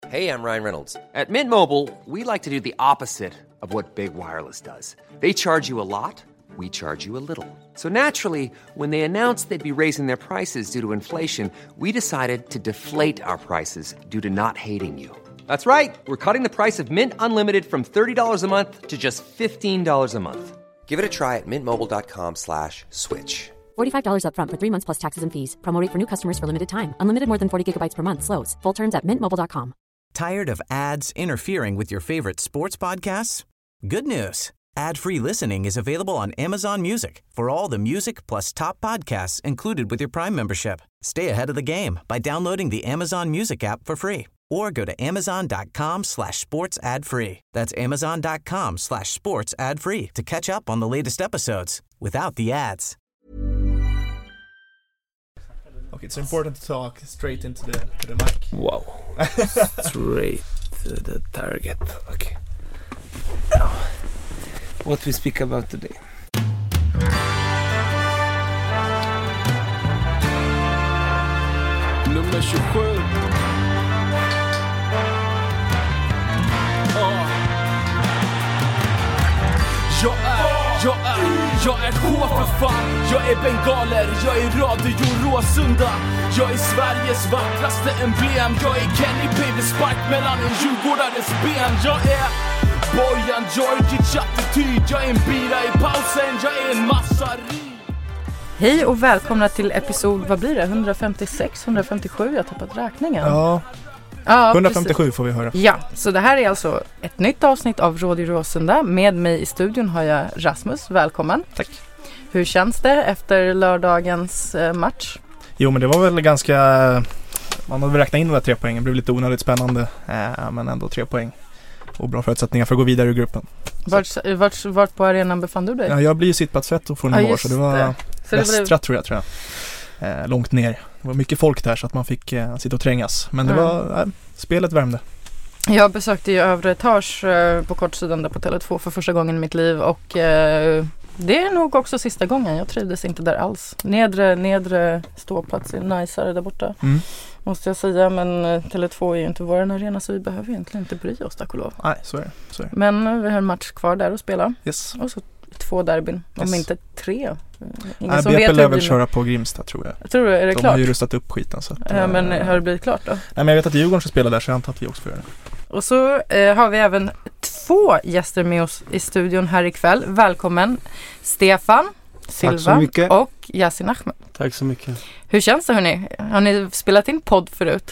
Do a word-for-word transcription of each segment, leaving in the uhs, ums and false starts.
Hey, I'm Ryan Reynolds. At Mint Mobile, we like to do the opposite of what Big Wireless does. They charge you a lot, we charge you a little. So naturally, when they announced they'd be raising their prices due to inflation, we decided to deflate our prices due to not hating you. That's right. We're cutting the price of Mint Unlimited from thirty dollars a month to just fifteen dollars a month. Give it a try at mintmobile.com slash switch. forty-five dollars up front for three months plus taxes and fees. Promo rate for new customers for limited time. Unlimited more than forty gigabytes per month slows. Full terms at mint mobile dot com. Tired of ads interfering with your favorite sports podcasts? Good news. Ad-free listening is available on Amazon Music for all the music plus top podcasts included with your Prime membership. Stay ahead of the game by downloading the Amazon Music app for free or go to amazon.com slash sports ad free. That's amazon.com slash sports ad free to catch up on the latest episodes without the ads. Okay, it's important to talk straight into the to the mic. Wow. Straight to the target. Okay. Now, what we speak about today. Nummer tjugosju. Oh. Jag är, jag är, jag är K för fan. Jag är bengaler, jag är Radio Råsunda. Jag är Sveriges vackraste emblem. Jag är Kenny Baby Spark mellan en djurgårdares ben. Jag är Bojan Djordjic attityd. Jag är en bira i pausen, jag är en massari. Hej och välkomna till episod, vad blir det? hundrafemtiosex, hundrafemtiosju, jag har tappat räkningen. Ja, ja hundrafemtiosju precis. Får vi höra. Ja, så det här är alltså ett nytt avsnitt av Radio Råsunda. Med mig i studion har jag Rasmus, välkommen. Tack. Hur känns det efter lördagens match? Jo, men det var väl ganska, man hade räknat in de där tre poängen. Det blev lite onödigt spännande, äh, men ändå tre poäng. Och bra förutsättningar för att gå vidare i gruppen. Vart, vart, vart på arenan befann du dig? Ja, jag blir ju sittplatsrätt och får en ja, år, så det var det. Så västra det blev... tror jag, tror jag. Eh, långt ner. Det var mycket folk där så att man fick eh, sitta och trängas. Men det mm. var, eh, spelet värmde. Jag besökte ju övre etage eh, på kortsidan där på Tele två för första gången i mitt liv. Och eh, det är nog också sista gången. Jag trivdes inte där alls. Nedre, nedre ståplats är najsare där borta. Mm. Måste jag säga, men Tele två är ju inte vår arena så vi behöver egentligen inte bry oss, tack och lov. Nej, så är det. Så är det. Men vi har en match kvar där att spela. Yes. Och så två derbyn, yes. om inte tre. Ingen Nej, som B P vet lär väl köra på Grimsta, tror jag. Jag tror det, är det De klart? har ju rustat upp skiten. Så att, ja, men har det blivit klart då? Nej, men jag vet att Djurgården ska spela där, så jag antar att vi också får göra det. Och så eh, har vi även två gäster med oss i studion här ikväll. Välkommen Stefan Silva och Yasin Ahmed. Tack så mycket. Hur känns det, hörni? Har ni spelat in podd förut?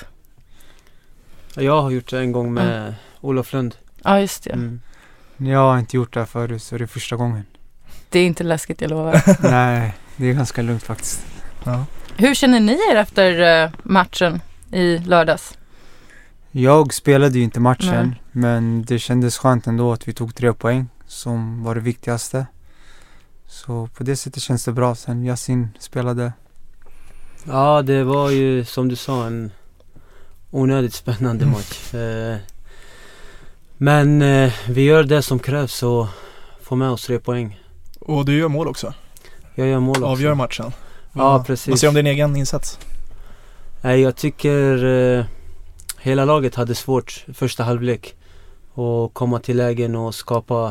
Jag har gjort det en gång med mm. Olof Lund. Ja, just det. Mm. Jag har inte gjort det förut, så det är första gången. Det är inte läskigt, jag lovar. Nej, det är ganska lugnt faktiskt. Ja. Hur känner ni er efter matchen i lördags? Jag spelade ju inte matchen, Nej. men det kändes skönt ändå att vi tog tre poäng som var det viktigaste. Så på det sättet känns det bra. Sen Yasin spelade. Ja, det var ju som du sa en onödigt spännande match. Eh, men eh, vi gör det som krävs och får med oss tre poäng. Och du gör mål också? Jag gör mål också. Avgör matchen? Ja, precis. Vad säger om din egen insats? Nej, jag tycker eh, hela laget hade svårt första halvlek att komma till lägen och skapa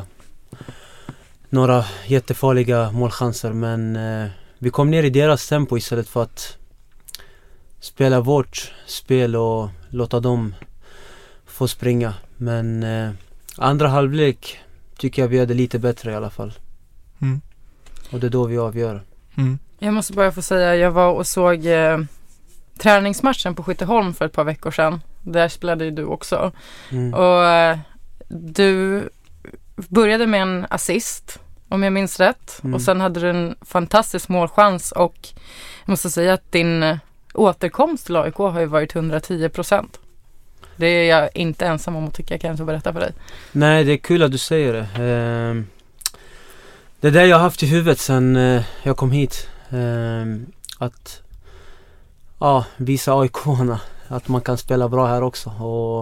några jättefarliga målchanser. Men eh, vi kom ner i deras tempo istället för att spela vårt spel och låta dem få springa. Men eh, andra halvlek tycker jag vi hade lite bättre i alla fall. Mm. Och det är då vi avgör. Mm. Jag måste bara få säga, jag var och såg eh, träningsmatchen på Skytteholm för ett par veckor sedan. Där spelade ju du också. Mm. Och eh, du började med en assist, om jag minns rätt. Mm. Och sen hade du en fantastisk målchans. Och jag måste säga att din återkomst till A I K har ju varit hundratio procent. Det är jag inte ensam om att tycka, jag kan inte berätta för dig. Nej, det är kul att du säger det. Eh, det är det jag har haft i huvudet sen eh, jag kom hit. Eh, att ja, visa A I K-arna att man kan spela bra här också. Och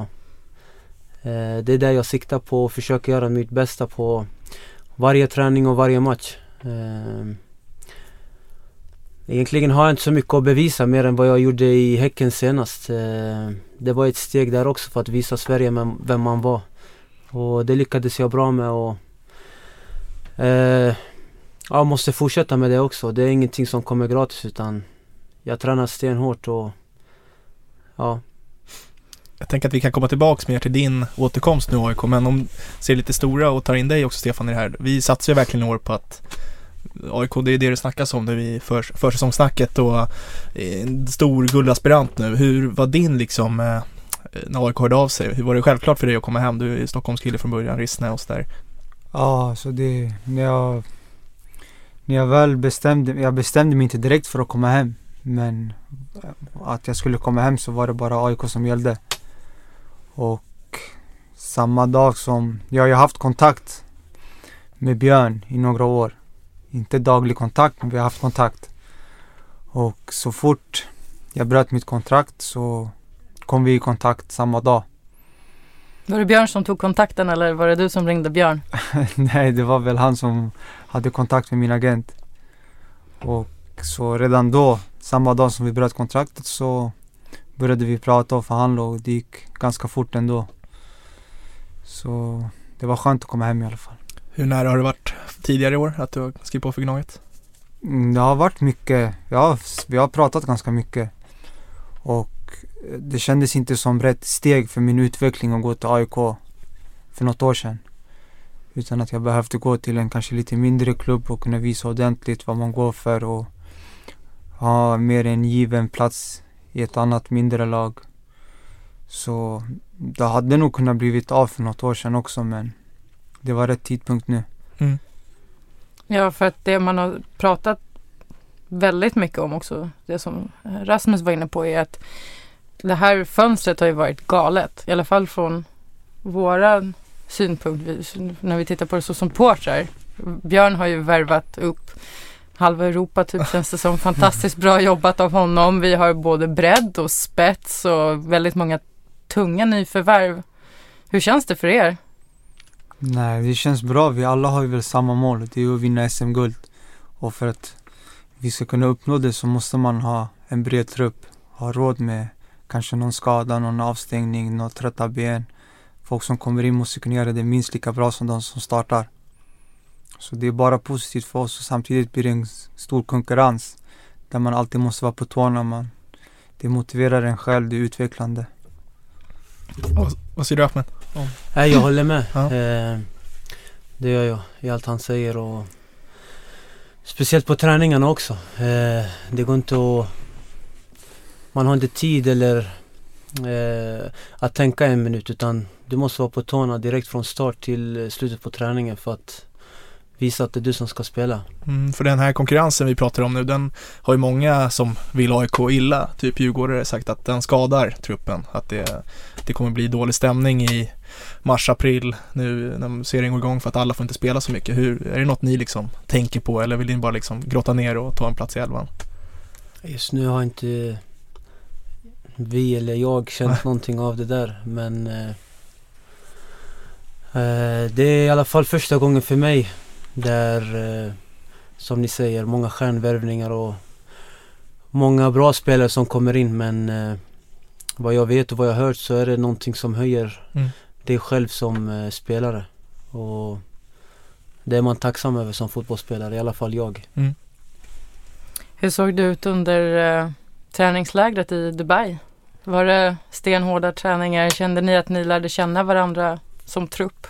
eh, det är det jag siktar på och försöker göra mitt bästa på varje träning och varje match. Eh, Egentligen har jag inte så mycket att bevisa mer än vad jag gjorde i Häcken senast. Eh, det var ett steg där också för att visa Sverige vem man var. Och det lyckades jag bra med och eh, jag måste fortsätta med det också. Det är ingenting som kommer gratis utan jag tränar stenhårt och ja. Jag tänker att vi kan komma tillbaka mer till din återkomst nu A I K, men om ser lite stora och tar in dig också Stefan i det här. Vi satsar ju verkligen år på att A I K, det är det det snackas om nu i för, försäsongssnacket och en stor guldaspirant nu. Hur var din liksom eh, när A I K hörde av sig? Hur var det självklart för dig att komma hem? Du är Stockholmskille från början, Rissne och så där. Ja, så det när jag när jag väl bestämde jag bestämde mig inte direkt för att komma hem, men att jag skulle komma hem så var det bara A I K som gällde. Och samma dag som jag har haft kontakt med Björn i några år. Inte daglig kontakt, men vi har haft kontakt. Och så fort jag bröt mitt kontrakt så kom vi i kontakt samma dag. Var det Björn som tog kontakten eller var det du som ringde Björn? Nej, det var väl han som hade kontakt med min agent. Och så redan då, samma dag som vi bröt kontraktet så började vi prata och förhandla och det gick ganska fort ändå. Så det var skönt att komma hem i alla fall. Hur nära har det varit tidigare i år att du har skrivit på för Gnaget? Det har varit mycket, ja, vi har pratat ganska mycket. Och det kändes inte som rätt steg för min utveckling att gå till A I K för något år sedan. Utan att jag behövde gå till en kanske lite mindre klubb och kunna visa ordentligt vad man går för och ha mer en given plats i ett annat mindre lag. Så det hade nog kunnat blivit av för något år sedan också, men det var rätt tidpunkt nu. Mm. Ja, för att det man har pratat väldigt mycket om också, det som Rasmus var inne på, är att det här fönstret har ju varit galet. I alla fall från våra synpunkt vi, när vi tittar på det så som supportrar. Björn har ju värvat upp halva Europa typ, känns det som. Fantastiskt bra jobbat av honom. Vi har både bredd och spets och väldigt många tunga nyförvärv. Hur känns det för er? Nej, det känns bra. Vi alla har ju väl samma mål. Det är att vinna S M-guld. Och för att vi ska kunna uppnå det så måste man ha en bred trupp. Ha råd med kanske någon skada, någon avstängning, något trötta ben. Folk som kommer in måste kunna göra det minst lika bra som de som startar. Så det är bara positivt för oss och samtidigt blir det en stor konkurrens där man alltid måste vara på tårna. Man. Det motiverar en själv, det är utvecklande. Vad, vad säger du Ahmed? Oh. Nej, jag håller med. Ja. Eh, det gör jag i allt han säger och speciellt på träningarna också. Eh, det går inte att man har inte tid eller eh, att tänka en minut utan du måste vara på tårna direkt från start till slutet på träningen för att visa att det är du som ska spela. Mm, för den här konkurrensen vi pratar om nu, den har ju många som vill A I K illa, typ Djurgårdare sagt att den skadar truppen, att det, det kommer bli dålig stämning i mars, april nu när serien går igång för att alla får inte spela så mycket. Hur, är det något ni liksom tänker på eller vill ni bara liksom grotta ner och ta en plats i elvan? Just nu har inte vi eller jag känt någonting av det där, men eh, eh, det är i alla fall första gången för mig där eh, som ni säger många stjärnvärvningar och många bra spelare som kommer in, men eh, vad jag vet och vad jag hört så är det någonting som höjer mm. dig själv som eh, spelare och det är man tacksam över som fotbollsspelare, i alla fall jag. Mm. Hur såg det ut under eh, träningslägret i Dubai? Var det stenhårda träningar? Kände ni att ni lärde känna varandra som trupp?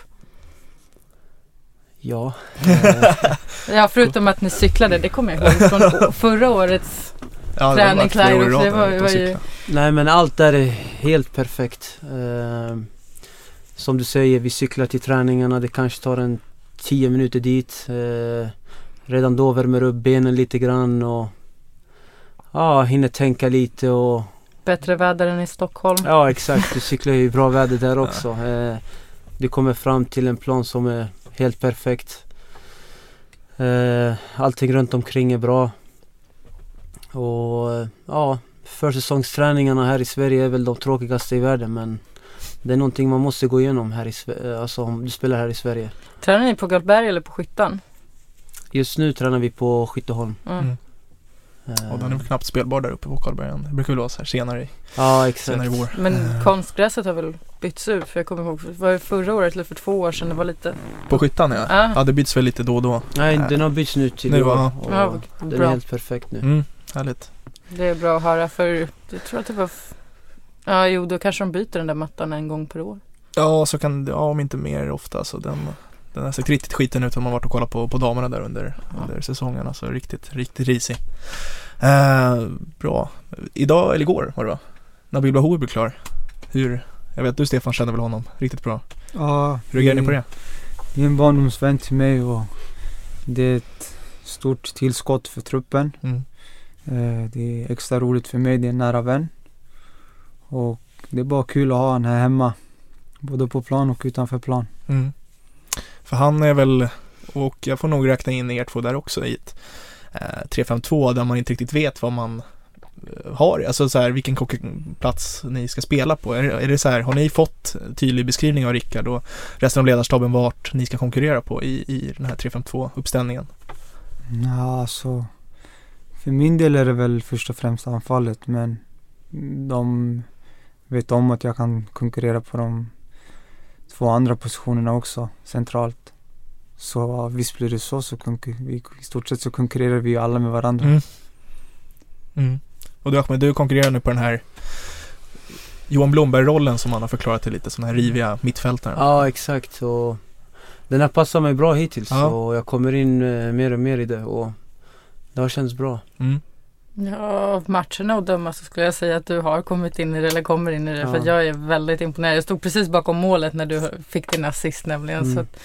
Ja. ja, förutom att ni cyklade, det kommer jag ihåg från förra årets ja, träningsläger. Det var, det var ju... Nej, men allt där är helt perfekt. Uh, som du säger, vi cyklar till träningarna. Det kanske tar en tio minuter dit. Uh, redan då värmer upp benen lite grann och ja, hinner tänka lite och bättre väder än i Stockholm. Ja, exakt. Du cyklar ju i bra väder där också. Uh, du kommer fram till en plan som är helt perfekt. Uh, allting runt omkring är bra. Och uh, ja, försäsongsträningarna här i Sverige är väl de tråkigaste i världen, men det är någonting man måste gå igenom här i Sverige, alltså om du spelar här i Sverige. Tränar ni på Galtberg eller på Skyttan? Just nu tränar vi på Skytteholm. Mm. Mm. Och den är väl knappt spelbar där uppe på Karlbergen. Det brukar väl vara så här senare i, ja, exakt. senare i vår. Men konstgräset har väl bytts ut? För jag kommer ihåg, var det förra året eller för två år sedan? Det var lite... På Skyttan, ja. Ah. Ja, det byts väl lite då och då. Nej, den har bytts nu till Nu, i år. ja. Och Ja, den bra. är helt perfekt nu. Mm, härligt. Det är bra att höra, för jag tror att det var... F- ja, jo, då kanske de byter den där mattan en gång per år. Ja, så kan ja, om inte mer ofta. Så den, den har sett riktigt skiten ut om man varit och kollat på, på damerna där under, Ja. under säsongen. Alltså riktigt, riktigt risig. Eh, bra. Idag eller igår var det va? Nabil Bahoui blev klar. Hur, jag vet du Stefan känner väl honom riktigt bra. Ja, Hur reagerar ni på det? Det är en barndomsvän till mig och det är ett stort tillskott för truppen. Mm. Eh, det är extra roligt för mig, det är en nära vän. Och det är bara kul att ha han här hemma. Både på plan och utanför plan. Mm. För han är väl, och jag får nog räkna in er två där också i ett eh, tre fem två där man inte riktigt vet vad man eh, har, alltså så här, vilken plats ni ska spela på. Är, är det så här, har ni fått tydlig beskrivning av Rickard och resten av ledarstaben vart ni ska konkurrera på i, i den här tre fem två uppställningen? Ja, alltså för min del är det väl först och främst anfallet, men de vet om att jag kan konkurrera på de två andra positionerna också centralt. Så visst blir det så, så konkur- vi, i stort sett så konkurrerar vi ju alla med varandra. Mm. Mm. Och du Ahmed, du konkurrerar nu på den här Johan Blomberg-rollen som man har förklarat till lite, som den här riviga mittfältaren. Ja, exakt. Och den har passat mig bra hittills. Ja. Och jag kommer in eh, mer och mer i det. Och det har känts bra. Mm. Ja, av matcherna och döma så skulle jag säga att du har kommit in i det eller kommer in i det. Ja. För jag är väldigt imponerad. Jag stod precis bakom målet när du fick din assist nämligen. Mm. Så att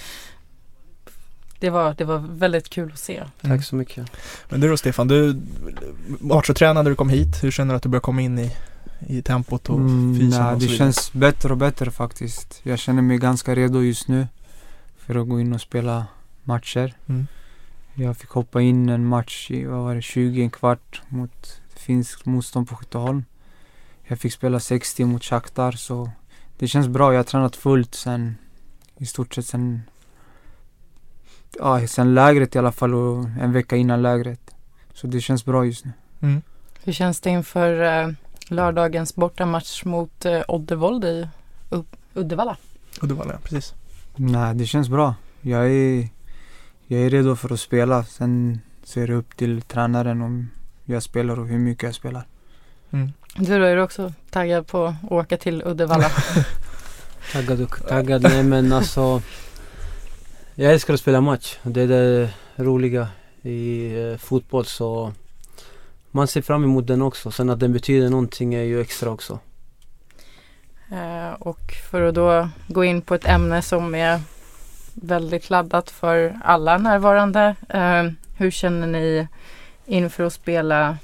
det, var, det var väldigt kul att se. Tack så mycket. Men du då Stefan, du matchtränade när du kom hit. Hur känner du att du börjar komma in i, i tempot och Mm, fysen nej, och så det vidare? känns bättre och bättre faktiskt. Jag känner mig ganska redo just nu för att gå in och spela matcher. Mm. Jag fick hoppa in en match i, vad var det, tjugo, en kvart mot finsk motstånd på Skytteholm. Jag fick spela sextio mot Shakhtar, så det känns bra. Jag har tränat fullt sen, i stort sett sen, ja, sen lägret i alla fall och en vecka innan lägret. Så det känns bra just nu. Mm. Hur känns det inför eh, lördagens bortamatch mot eh, Oddevold i U- Uddevalla? Uddevalla, ja, precis. Nej, det känns bra. Jag är, jag är redo för att spela. Sen ser det upp till tränaren om jag spelar och hur mycket jag spelar. Mm. Du då, är du också taggad på att åka till Uddevalla? Taggad och taggad. Nej, men alltså, jag älskar att spela match. Det är det roliga i eh, fotboll. Så man ser fram emot den också. Sen att den betyder någonting är ju extra också. Eh, och för att då gå in på ett ämne som är väldigt laddat för alla närvarande. Eh, hur känner ni inför att spela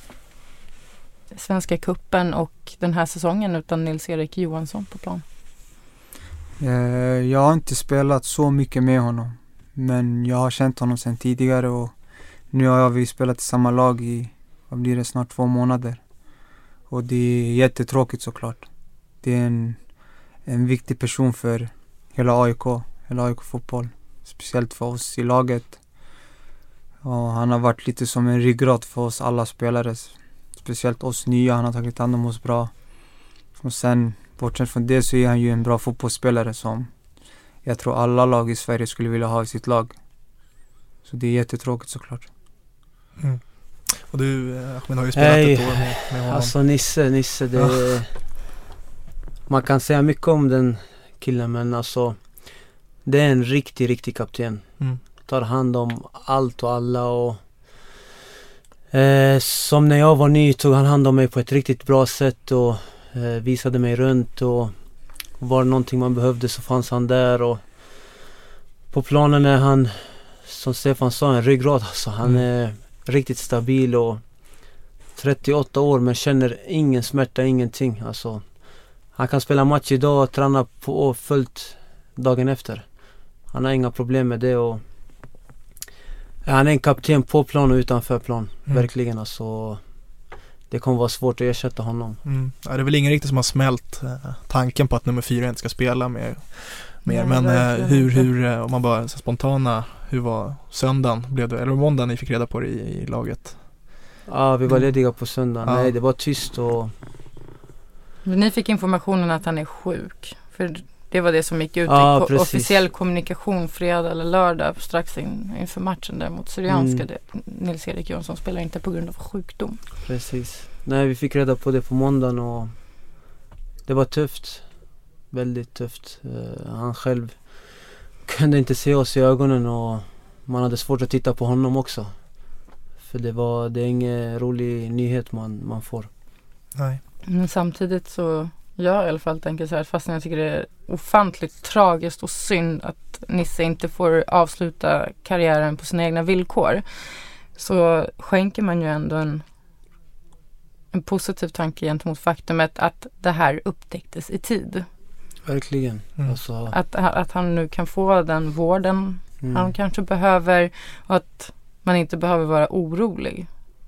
Svenska cupen och den här säsongen utan Nils-Erik Johansson på plan? Eh, jag har inte spelat så mycket med honom. Men jag har känt honom sedan tidigare och nu har vi spelat i samma lag i, vad blir det, snart två månader. Och det är jättetråkigt såklart. Det är en, en viktig person för hela A I K, hela A I K-fotboll. Speciellt för oss i laget. Och han har varit lite som en ryggrad för oss alla spelare. Speciellt oss nya, han har tagit hand om oss bra. Och sen, bortsett från det, så är han ju en bra fotbollsspelare som jag tror alla lag i Sverige skulle vilja ha i sitt lag. Så det är jättetråkigt såklart. Mm. Och du, Ahmed, har ju spelat Hey, ett år med, med honom. Alltså Nisse, Nisse, det är, man kan säga mycket om den killen, men alltså det är en riktig, riktig kapten. Mm. Tar hand om allt och alla och eh, som när jag var ny tog han hand om mig på ett riktigt bra sätt och eh, visade mig runt och var det någonting man behövde så fanns han där och på planen är han, som Stefan sa, en ryggrad. Alltså, han Mm. är riktigt stabil och trettioåtta år men känner ingen smärta, ingenting. Alltså, han kan spela match idag och träna på och fullt dagen efter. Han har inga problem med det och han är en kapten på plan och utanför plan. Mm. Verkligen alltså. Det kommer vara svårt att ersätta honom. Mm. Ja, det är väl ingen riktigt som har smält eh, tanken på att nummer fyra inte ska spela mer. mer. Nej, Men eh, verkligen hur, inte. hur eh, om man bara så spontana, hur var söndagen? Blev det, eller måndagen ni fick reda på det i, i laget? Ja, vi var lediga på söndag. Ja. Nej, det var tyst och... Ni fick informationen att han är sjuk. För det var det som gick ut Ja, i ko- precis. officiell kommunikation fredag eller lördag strax in, inför matchen där mot Syrianska. Mm. Det, Nils-Erik Johansson spelar inte på grund av sjukdom. Precis. Nej, vi fick reda på det på måndagen och det var tufft. Väldigt tufft. Uh, han själv kunde inte se oss i ögonen och man hade svårt att titta på honom också. För det var det är ingen rolig nyhet man, man får. Nej. Men samtidigt så jag i alla fall tänker så här, fast jag tycker det är ofantligt tragiskt och synd att Nisse inte får avsluta karriären på sina egna villkor, så skänker man ju ändå en en positiv tanke gentemot faktumet att det här upptäcktes i tid. Verkligen. Mm. Alltså, Att, att han nu kan få den vården mm. han kanske behöver och att man inte behöver vara orolig.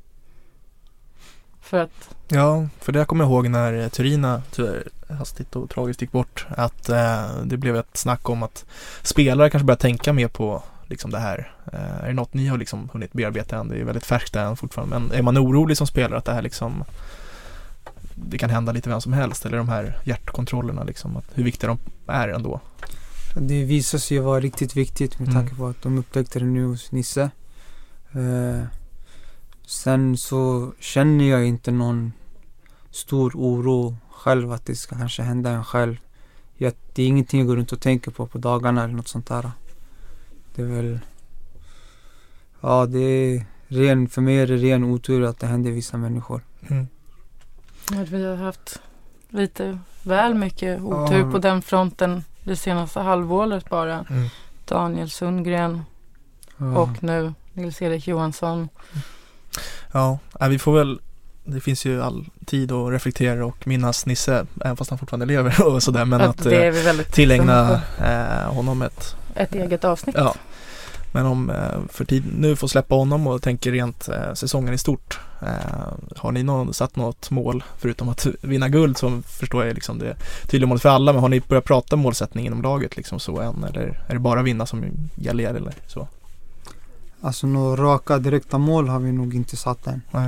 För att Ja, för det kommer jag ihåg när Turina tyvärr hastigt och tragiskt gick bort, att eh, det blev ett snack om att spelare kanske börjar tänka mer på liksom det här. Eh, är det något ni har liksom hunnit bearbeta än? Det är ju väldigt färskt än fortfarande, men är man orolig som spelare att det här liksom det kan hända lite vem som helst, eller de här hjärtkontrollerna liksom, att hur viktiga de är ändå? Det visar sig vara riktigt viktigt med Mm. tanke på att de upptäckte det nu hos Nisse. Eh, sen så känner jag inte någon stor oro själv att det ska kanske hända en själv. Jag, det är ingenting jag går runt och tänker på på dagarna eller något sånt där. Det är väl... Ja, det är ren, för mig är det ren otur att det händer vissa människor. Mm. att vi har haft lite väl mycket otur Ja. på den fronten det senaste halvåret bara. Mm. Daniel Sundgren Ja. och nu Nils-Erik Johansson. Ja, nej, vi får väl, det finns ju all tid att reflektera och minnas Nisse, även fast han fortfarande lever och sådär, men att att det är eh, vi väldigt tillägna eh, honom ett, ett eget avsnitt. ja, men om eh, för tid nu får släppa honom och tänker rent eh, säsongen i stort, eh, har ni någon, satt något mål förutom att vinna guld, som förstår jag liksom det tydliga målet för alla, men har ni börjat prata målsättning inom laget liksom så än, eller är det bara vinna som gäller eller så? Alltså några raka direkta mål har vi nog inte satt än. Nej.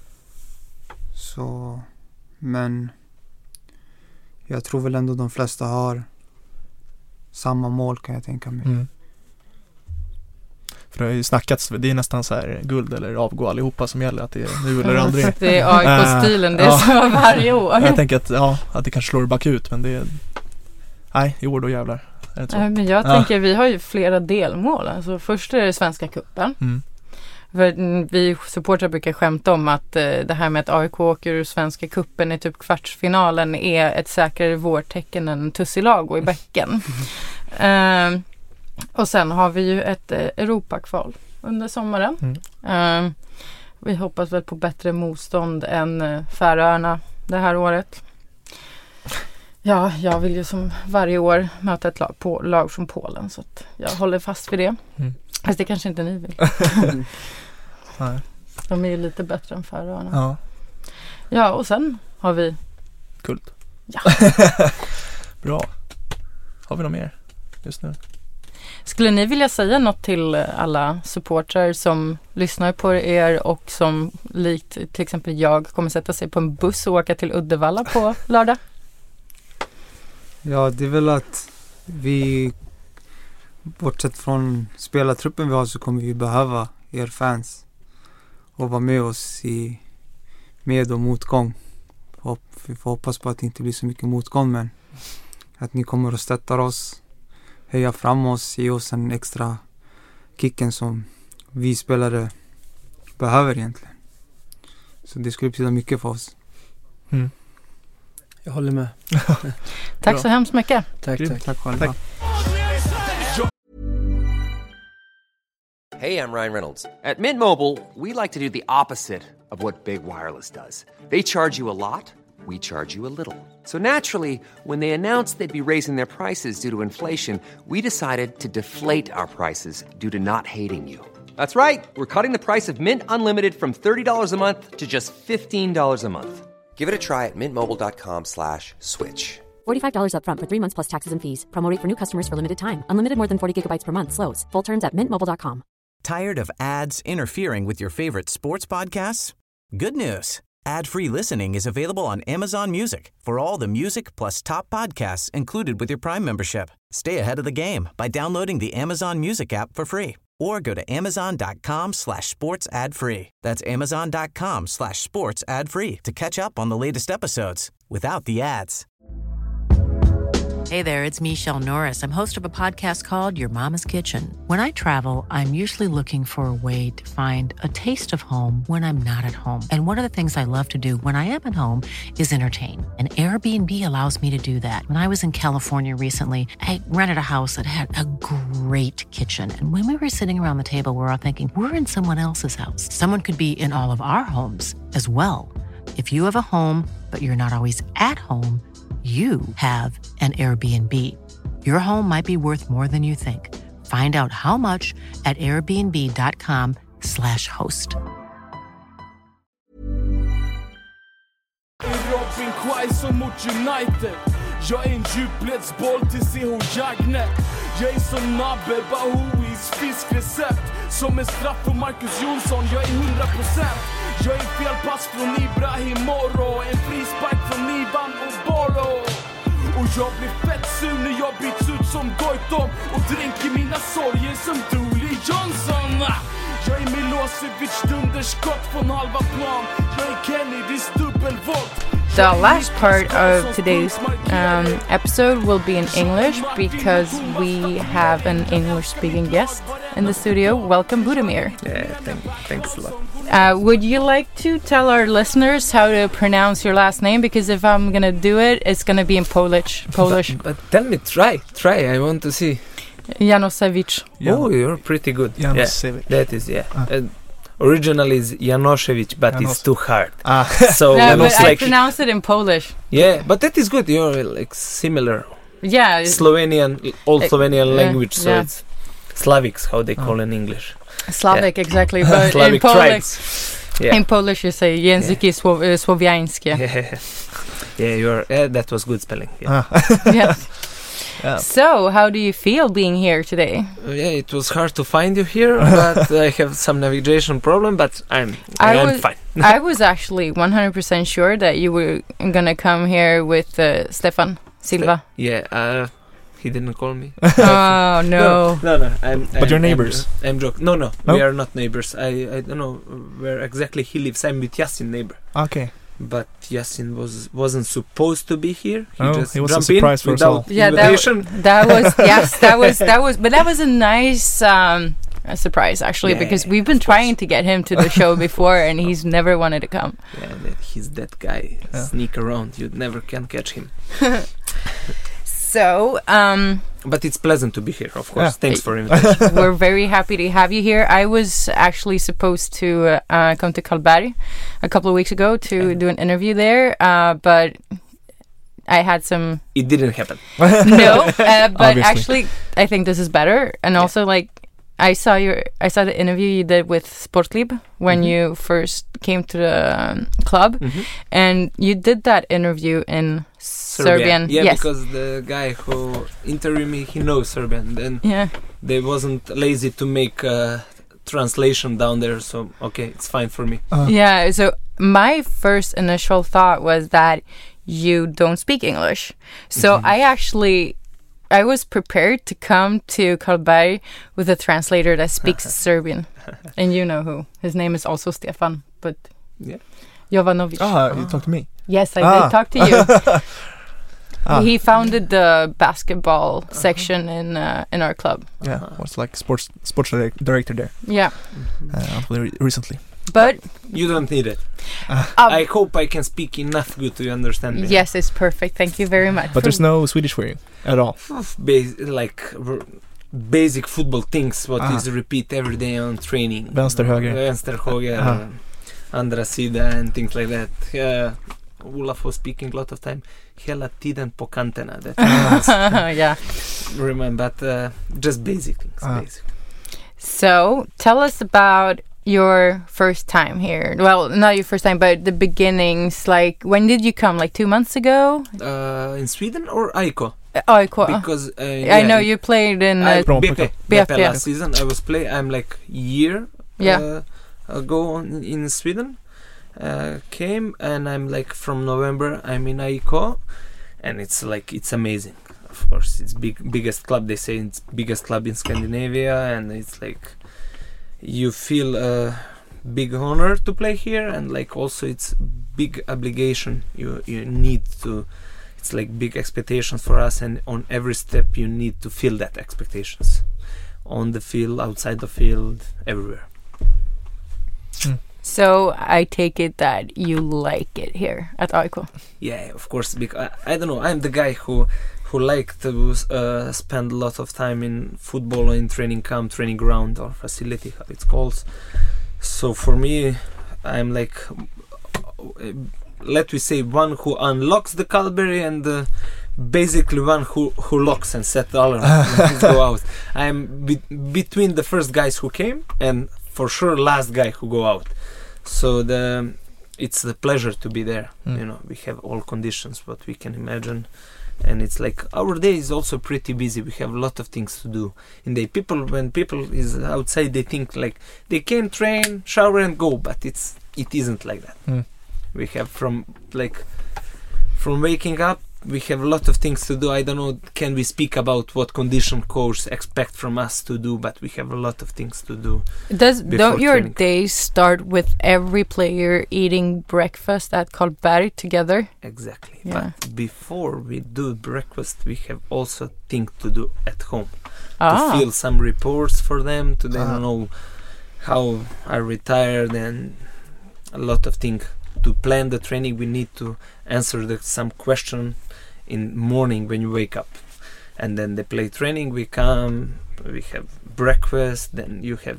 Så, men jag tror väl ändå de flesta har samma mål, kan jag tänka mig. Mm. För det har ju snackats, det är nästan så här guld eller avgå allihopa som gäller, att det är nu eller aldrig. Det är A I K-stilen, det är Ja. så varje år. Jag tänker att, ja, att det kanske slår bakut, men det är, nej, i år då jävlar. Är det så? Nej, men jag Ja. tänker, vi har ju flera delmål. Alltså, först är det Svenska cupen. Mm. För mm, vi supportrar brukar skämta om att eh, det här med att A I K åker ur Svenska cupen i typ kvartsfinalen är ett säkrare vårtecken än Tussilago i bäcken. Eh, och sen har vi ju ett eh, Europakval under sommaren. Mm. Eh, vi hoppas väl på bättre motstånd än eh, Färöarna det här året. Ja, jag vill ju som varje år möta ett lag, på, lag från Polen, så att jag håller fast vid det. Mm. Fast det kanske inte ni vill. Nej. De är ju lite bättre än Färöarna. Ja, Ja, och sen har vi... kult. Ja. Bra. Har vi något mer just nu? Skulle ni vilja säga något till alla supportrar som lyssnar på er och som likt till exempel jag kommer sätta sig på en buss och åka till Uddevalla på lördag? Ja, det är väl att vi, bortsett från spelartruppen vi har, så kommer vi behöva er fans och vara med oss i med- och motgång. Hopp- Vi får hoppas på att det inte blir så mycket motgång, men att ni kommer att stötta oss, höja fram oss, ge oss en extra kicken som vi spelare behöver egentligen. Så det skulle betyda mycket för oss. Mm. Jag håller med. Tack Bra. så hemskt mycket. Tack, Grymt. tack. Tack själva. Tack. Hey, I'm Ryan Reynolds. At Mint Mobile, we like to do the opposite of what Big Wireless does. They charge you a lot, we charge you a little. So naturally, when they announced they'd be raising their prices due to inflation, we decided to deflate our prices due to not hating you. That's right. We're cutting the price of Mint Unlimited from thirty dollars a month to just fifteen dollars a month. Give it a try at mintmobile.com slash switch. forty-five dollars up front for three months plus taxes and fees. Promo rate for new customers for limited time. Unlimited more than forty gigabytes per month. Slows full terms at mint mobile dot com. Tired of ads interfering with your favorite sports podcasts? Good news. Ad-free listening is available on Amazon Music for all the music plus top podcasts included with your Prime membership. Stay ahead of the game by downloading the Amazon Music app for free or go to amazon.com slash sports ad free. That's amazon.com slash sports ad free to catch up on the latest episodes without the ads. Hey there, it's Michelle Norris. I'm host of a podcast called Your Mama's Kitchen. When I travel, I'm usually looking for a way to find a taste of home when I'm not at home. And one of the things I love to do when I am at home is entertain. And Airbnb allows me to do that. When I was in California recently, I rented a house that had a great kitchen. And when we were sitting around the table, we were all thinking, we're in someone else's house. Someone could be in all of our homes as well. If you have a home, but you're not always at home, you have an Airbnb. Your home might be worth more than you think. Find out how much at airbnb.com slash host. Robin Quaison mot United. Jag är en djupledsboll till C H Jagnet. Jag är som Nabbe Bahois fiskrecept. Som en straff för Marcus Jonsson. Jag är hundra procent. Jag är felpass från Ibrahim Moro. En frispark från Ivan och Boro. Och jag blir fett sur när jag byts ut som Goitom. Och dränker mina sorger som Dooley Johnson. Jag är Milosevic dunderskott från halva plan. Jag är Kennedys dubbelvolt. The last part of today's um, episode will be in English because we have an English-speaking guest in the studio. Welcome, Budimir. Yeah, thank, thanks a lot. Uh, would you like to tell our listeners how to pronounce your last name? Because if I'm gonna do it, it's gonna be in Polish. Polish. But, but tell me, try, try. I want to see. Janosevich. Jan- oh, you're pretty good. Janosevich. Yeah, that is, yeah. Ah. Uh, originally is Janošević, but Janos- it's too hard. Ah. So No, but it's I like, pronounce it in Polish. yeah, but that is good. You're like similar. Yeah. Slovenian, old Uh, Slovenian uh, language, so yeah. it's Slavics, how they call in English. Slavic, exactly. But in Slavic Polish, tribes. Yeah. in Polish you say języki sło- uh, słowiańskie. Yeah, yeah, you're. Yeah, that was good spelling. Yeah. Ah. Yes. Yeah. So, how do you feel being here today? Uh, yeah, it was hard to find you here, but I have some navigation problem. But I'm, I I'm was- fine. I was actually one hundred percent sure that you were gonna come here with uh, Stefan Silva. Yeah, uh, he didn't call me. Oh no. no, no, no. I'm, But I'm, you're neighbors. I'm, I'm joking. No, no, No? we are not neighbors. I, I don't know where exactly he lives. I'm with Yasin neighbor, Okay. but Yasin was wasn't supposed to be here. He Oh, just it was a jumped in surprise for us without all. Yeah, that, invitation. that was yes, that was that was, but that was a nice um, a surprise actually Yeah, because we've been of course. trying to get him to the show before and he's never wanted to come. Yeah, that, he's that guy. Yeah. Sneak around. You never can catch him. So, um, But it's pleasant to be here, of course. Yeah. Thanks for invitation. we're very happy to have you here. I was actually supposed to uh, come to Karlberg a couple of weeks ago to do an interview there, uh, but I had some It didn't happen. no. Uh, but Obviously. actually, I think this is better. And also, like, I saw your, I saw the interview you did with Sportlib when Mhm. you first came to the um, club, Mhm. and you did that interview in Serbian. Yeah, yes. because the guy who interviewed me, he knows Serbian. Then Yeah. they wasn't lazy to make a translation down there, so okay, it's fine for me. Uh, Yeah. So my first initial thought was that you don't speak English. So Mhm. I actually, I was prepared to come to Karlberg with a translator that speaks Serbian. And you know who. His name is also Stefan, but Yeah. Jovanovic. Ah, you talked to me. Yes, I Ah. did talk to you. Ah. He founded the basketball section in uh, in our club. Yeah, was like sports sports direct- director there Yeah. uh, until re- recently. But You don't need it. um, I hope I can speak enough good to understand me. yes, it's perfect. Thank you very much. But there's no Swedish for you at all. Bas- like r- basic football things what Ah. is repeat every day on training. Vänster, höger. Vänster, höger, Ah. uh, andra sida and things like that. Yeah, Olaf was speaking a lot of time. Hela tiden på kanterna. That yeah. remember, but uh, just basic things. Ah. Basic. So tell us about your first time here. Well, not your first time, but the beginnings. Like, when did you come? Like two months ago? Uh, in Sweden or Aiko? Uh, oh, I qu- Because uh, I know you played in. I, Uh, Pro- B P, B F, B P yeah. last season I was play. I'm like year Yeah. uh, ago on, in Sweden, uh, came, and I'm like from November I'm in A I K O, and it's like it's amazing. Of course, it's big biggest club. They say it's biggest club in Scandinavia, and it's like you feel a big honor to play here, and like also it's big obligation. You you need to. It's like big expectations for us, and on every step you need to feel that expectations, on the field, outside the field, everywhere. Mm. So I take it that you like it here at A I K O. Yeah, of course. Because I, I don't know. I'm the guy who who like to uh, spend a lot of time in football or in training camp, training ground or facility, how it's called. So for me, I'm like. Uh, let we say one who unlocks the Calgary, and uh, basically one who, who locks and set the alarm and go out. I'm be- between the first guys who came and for sure last guy who go out. So the it's the pleasure to be there. Mm. You know, we have all conditions what we can imagine, and it's like our day is also pretty busy. We have a lot of things to do. In the people when people is outside, they think like they can train, shower and go, but it's it isn't like that. Mm. We have from like from waking up, we have a lot of things to do. I don't know, can we speak about what condition coach expect from us to do, but we have a lot of things to do. Does don't your training. Days start with every player eating breakfast at Karlberg together? Exactly. Yeah. But before we do breakfast, we have also things to do at home. Ah. To fill some reports for them, to then ah. know how I retired, and a lot of things. To plan the training, we need to answer the, some question in morning when you wake up, and then they play training. We come, we have breakfast, then you have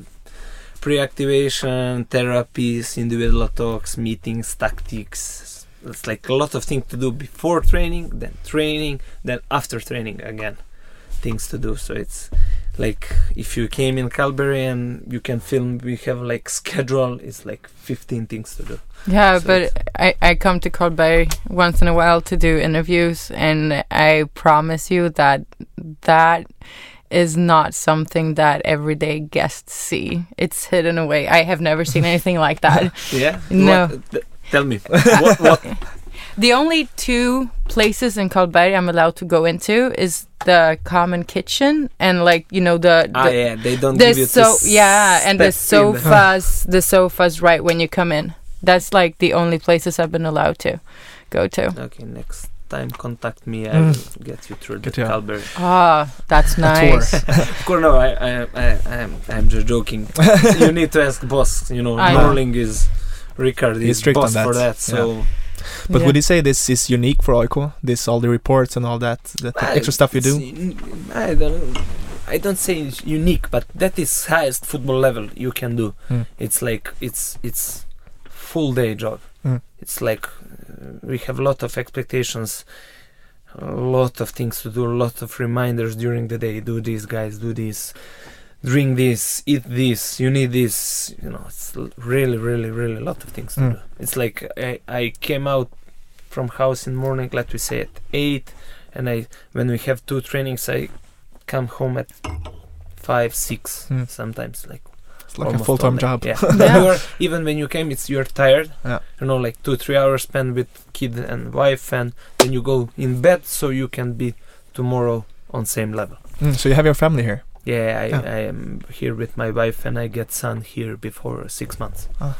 pre-activation, therapies, individual talks, meetings, tactics. It's like a lot of things to do before training, then training, then after training again, things to do. So it's like if you came in Calgary and you can film, we have like schedule. It's like fifteen things to do. Yeah, so but I, I come to Karlberg once in a while to do interviews, and I promise you that that is not something that everyday guests see. It's hidden away. I have never seen anything like that. Yeah? No. What, th- tell me. what, what? The only two places in Karlberg I'm allowed to go into is the common kitchen and like you know the, the ah yeah they don't the give you so to yeah and the sofas the, the sofas right when you come in. That's like the only places I've been allowed to go to. Okay, next time contact me. I will mm. get you through the Calgary. Ah, that's nice. Of course, no, I, I, I, I'm, I'm just joking. You need to ask boss. You know, Norling is Ricard is strict boss on that. for that. So, yeah. But yeah. Would you say this is unique for A I K O? This all the reports and all that, that I, extra stuff you do? I don't know. I don't say it's unique, but that is highest football level you can do. Mm. It's like it's it's full day job. Mm. It's like uh, we have a lot of expectations, a lot of things to do, a lot of reminders during the day. Do this, guys. Do this. Drink this. Eat this. You need this. You know, it's really, really, really a lot of things to mm. do. It's like I, I came out from house in morning, let me say at eight, and I when we have two trainings, I come home at five, six mm. sometimes. Like it's like a full-time job. Yeah. yeah. You're, even when you came, it's you're tired. Yeah. You know, like two, three hours spent with kid and wife, and then you go in bed so you can be tomorrow on same level. Mm, so you have your family here? Yeah, I, yeah. I am here with my wife, and I get son here before six months. Oh.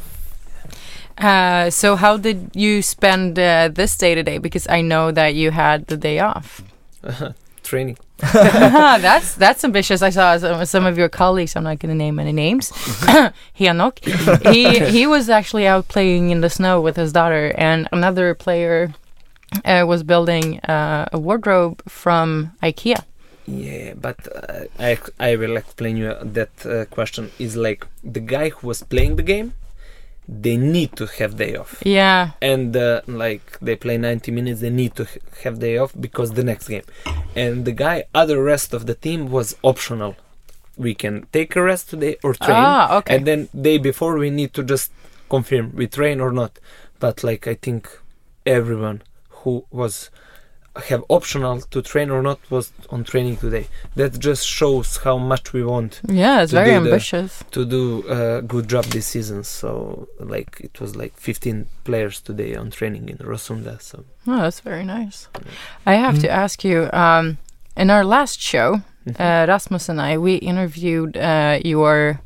Uh, so how did you spend uh, this day today? Because I know that you had the day off. Training. that's that's ambitious. I saw some, some of your colleagues. I'm not going to name any names. Henok. He he was actually out playing in the snow with his daughter, and another player uh, was building uh, a wardrobe from IKEA. Yeah, but uh, I I will explain you that uh, question is like the guy who was playing the game. They need to have day off. Yeah. And uh, like they play ninety minutes, they need to h- have day off because the next game. And the guy, other rest of the team was optional. We can take a rest today or train. Ah, okay. And then day before we need to just confirm we train or not. But like I think everyone who was have optional to train or not was on training today. That just shows how much we want. Yeah, it's to very do the- ambitious. to do a good job this season. So like it was like fifteen players today on training in Rosunda. So Oh, that's very nice. I have Mm. to ask you, um, in our last show, Mhm. uh, Rasmus and I, we interviewed uh, your,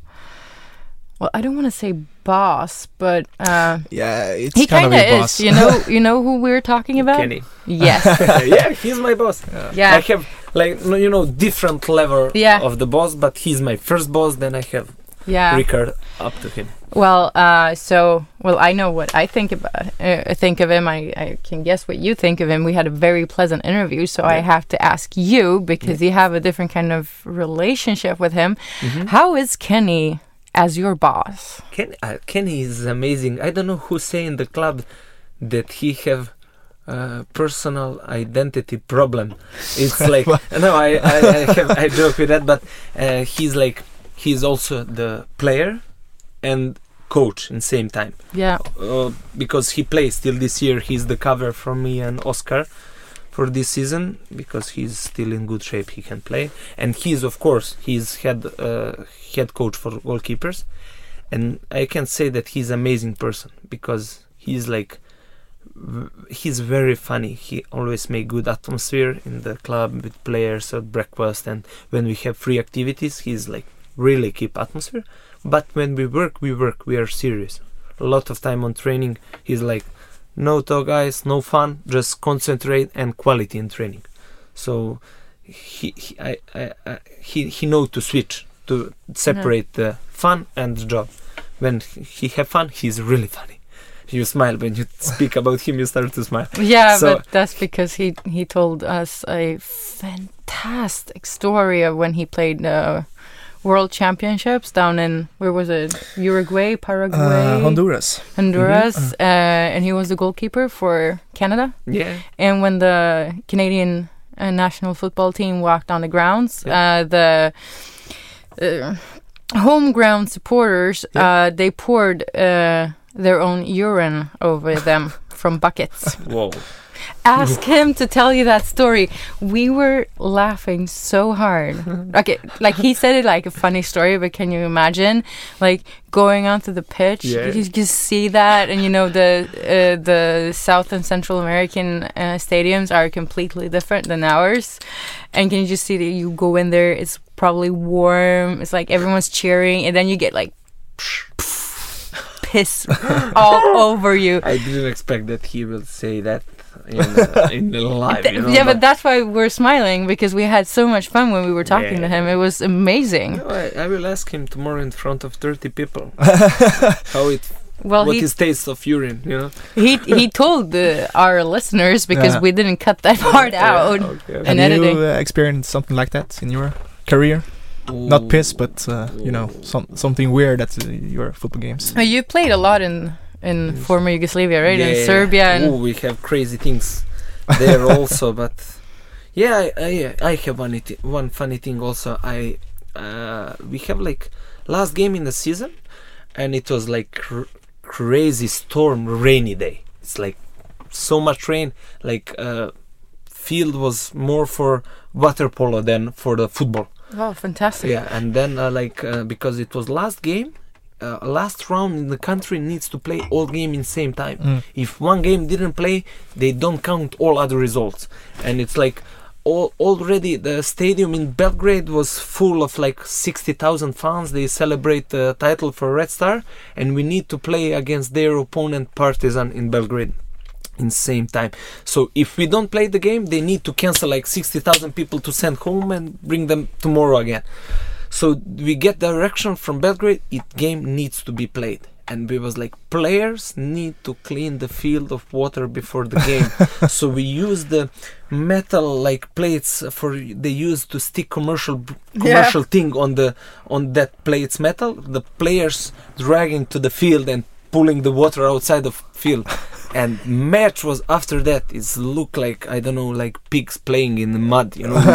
well, I don't want to say boss, but uh, Yeah, it's he kind kind of of a is. boss. You know, you know who we're talking about? Kenny. Yes. Yeah, he's my boss. Yeah. I have like no, you know different level Yeah. of the boss, but he's my first boss. Then I have Yeah. Ricard up to him. Well, uh, so well, I know what I think about. Uh, think of him. I, I can guess what you think of him. We had a very pleasant interview, so I Yeah. have to ask you because you have a different kind of relationship with him. Mhm. How is Kenny as your boss? Ken, uh, Kenny is amazing. I don't know who say in the club that he have uh, personal identity problem. It's like no, I I, I, have, I joke with that, but uh, he's like he's also the player and coach in same time. Yeah. Uh, because he plays still this year. He's the cover for me and Oscar for this season because he's still in good shape. He can play, and he's of course he's head uh, head coach for goalkeepers, and I can say that he's amazing person because he's like v- he's very funny. He always make good atmosphere in the club with players at breakfast, and when we have free activities, he's like really keep atmosphere. But when we work, we work. We are serious. A lot of time on training, he's like, no talk, guys, no fun. Just concentrate and quality in training. So he he I, I, I, he he know to switch to separate the fun and the job. When he have fun, he's really funny. You smile when you speak about him. You start to smile. Yeah, So- but that's because he he told us a fantastic story of when he played uh, World Championships down in, where was it? Uruguay, Paraguay, Uh, Honduras. Honduras, uh, and he was the goalkeeper for Canada. Yeah. And when the Canadian uh, national football team walked on the grounds, Yeah. uh, the uh, home ground supporters, Yeah. uh, they poured uh, their own urine over them from buckets. Whoa. Ask him to tell you that story. We were laughing so hard. Okay, like he said it like a funny story, but can you imagine, like going onto the pitch? Yeah. You just see that, and you know the uh, the South and Central American uh, stadiums are completely different than ours, and can you just see that you go in there? It's probably warm. It's like everyone's cheering, and then you get like piss all over you. I didn't expect that he will say that in uh, in the live. You know, Yeah, but that's why we're smiling, because we had so much fun when we were talking Yeah. to him. It was amazing. No, I, I will ask him tomorrow in front of thirty people how it Well, what he is taste of urine, you know. he he told uh, our listeners, because Yeah. we didn't cut that part out. Okay. And Have editing. you uh, experienced something like that in your career? Not piss, but uh, you know, some something weird at uh, your football games. Uh, you played a lot in in former Yugoslavia, right? In Yeah. Serbia and Ooh, we have crazy things there also, but yeah, I I, I have one it, one funny thing also. I uh, we have like last game in the season, and it was like cr- crazy storm, rainy day. It's like so much rain, like uh, field was more for water polo than for the football. oh, fantastic. Yeah, and then uh, like uh, because it was last game, uh, last round in the country needs to play all game in same time. Mm. If one game didn't play, they don't count all other results, and it's like all, already the stadium in Belgrade was full of like sixty thousand fans. They celebrate the title for Red Star, and we need to play against their opponent Partizan in Belgrade in same time. So if we don't play the game, they need to cancel like sixty thousand people to send home and bring them tomorrow again. So we get direction from Belgrade, it game needs to be played. And we was like, players need to clean the field of water before the game. So we use the metal like plates for they use to stick commercial commercial thing on the on that plates metal. The players dragging to the field and pulling the water outside of field. And match was after that. It's look like I don't know, like pigs playing in the mud. You know,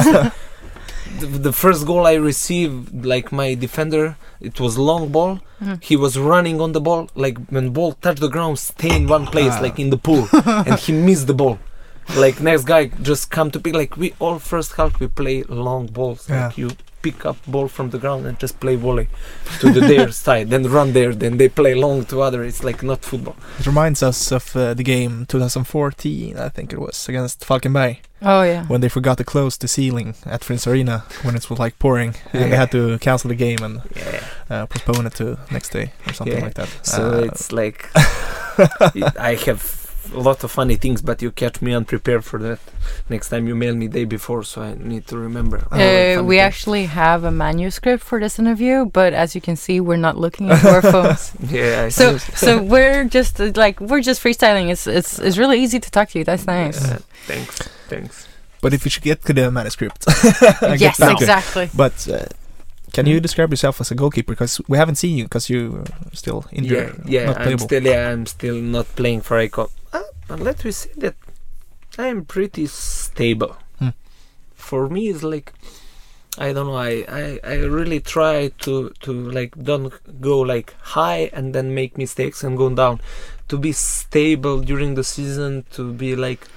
the, the first goal I received, like my defender, it was long ball. Mhm. He was running on the ball, like when ball touched the ground, stay in one place, Ah. like in the pool, and he missed the ball. Like next guy just come to pick. Like we all first half we play long balls. Yeah. Like you pick up ball from the ground and just play volley to the their side, then run there, then they play long to other. It's like not football. It reminds us of uh, the game twenty fourteen, I think it was, against Falkenberg. Oh yeah. When they forgot to close the ceiling at Friends Arena when it was like pouring, and Yeah. they had to cancel the game and Yeah. uh, postpone it to next day or something Yeah. like that. So Uh, it's like it, I have a lot of funny things, but you catch me unprepared for that. Next time you mail me day before, so I need to remember. all the Uh, funny we things. actually have a manuscript for this interview, but as you can see, we're not looking at our phones. Yeah. I So, see. so we're just uh, like we're just freestyling. It's it's it's really easy to talk to you. That's nice. Yeah, thanks. Thanks. But if you should get to the manuscript. I get Yes, back to it. exactly. But uh, can you describe yourself as a goalkeeper? Because we haven't seen you because you're still injured. Yeah, yeah. not I'm playable. still, yeah, I'm still not playing for I C O. Uh, but let me say that I'm pretty stable. Hmm. For me, it's like I don't know. I, I, I really try to to like don't go like high and then make mistakes and go down. To be stable during the season, to be like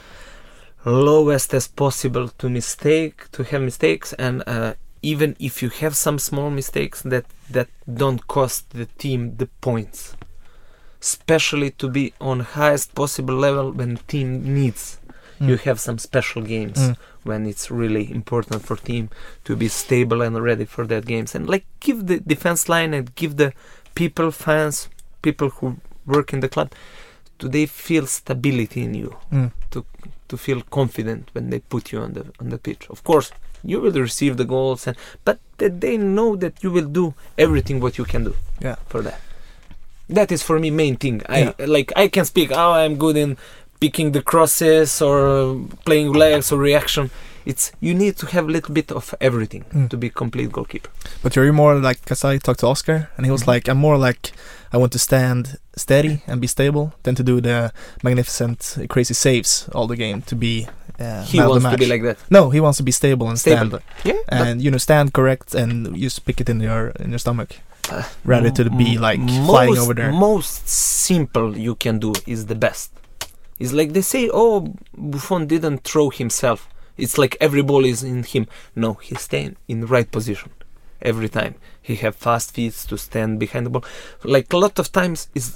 lowest as possible to mistake, to have mistakes, and uh, even if you have some small mistakes that that don't cost the team the points, especially to be on highest possible level when team needs. Mm. You have some special games Mm. when it's really important for team to be stable and ready for that games, and like give the defense line and give the people, fans, people who work in the club, do they feel stability in you, Mm. to to feel confident when they put you on the on the pitch. Of course, you will receive the goals, and but that they know that you will do everything what you can do. Yeah. For that. That is for me main thing. Yeah. I like I can speak. Oh, I'm good in picking the crosses or uh, playing legs or reaction. It's you need to have a little bit of everything Mm. to be complete goalkeeper. But you're more like, because I talked to Oscar and he was Mhm. like, I'm more like, I want to stand steady and be stable than to do the magnificent, uh, crazy saves all the game to be uh, He man of the wants to match. be like that. No, he wants to be stable and Stable. stand, Yeah. but and you know, stand correct and just pick it in your in your stomach, Uh, rather to be m- like most, flying over there. Most simple you can do is the best. It's like they say, oh, Buffon didn't throw himself. It's like every ball is in him. No, he's staying in the right position every time. He have fast feet to stand behind the ball. Like a lot of times, is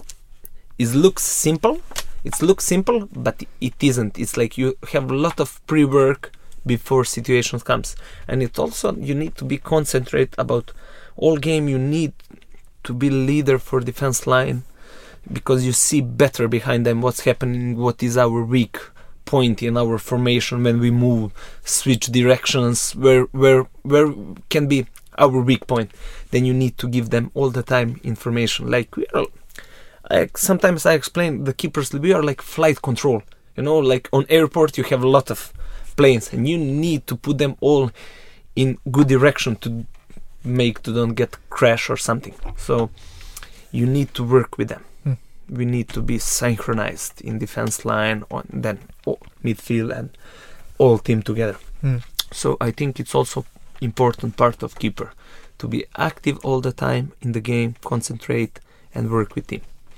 it looks simple. It looks simple, but it isn't. It's like you have a lot of pre-work before situations comes, and it also you need to be concentrate about all game. You need to be leader for defense line, because you see better behind them what's happening, what is our weak point in our formation when we move, switch directions, where where where can be our weak point. Then you need to give them all the time information. Like we are, I, sometimes I explain the keepers, we are like flight control. You know, like on airport you have a lot of planes, and you need to put them all in good direction to make to don't get crash or something. So you need to work with them. Hmm. We need to be synchronized in defense line, on then oh, midfield and all team together. Hmm. So I think it's also important part of keeper to be active all the time in the game, concentrate and work with team.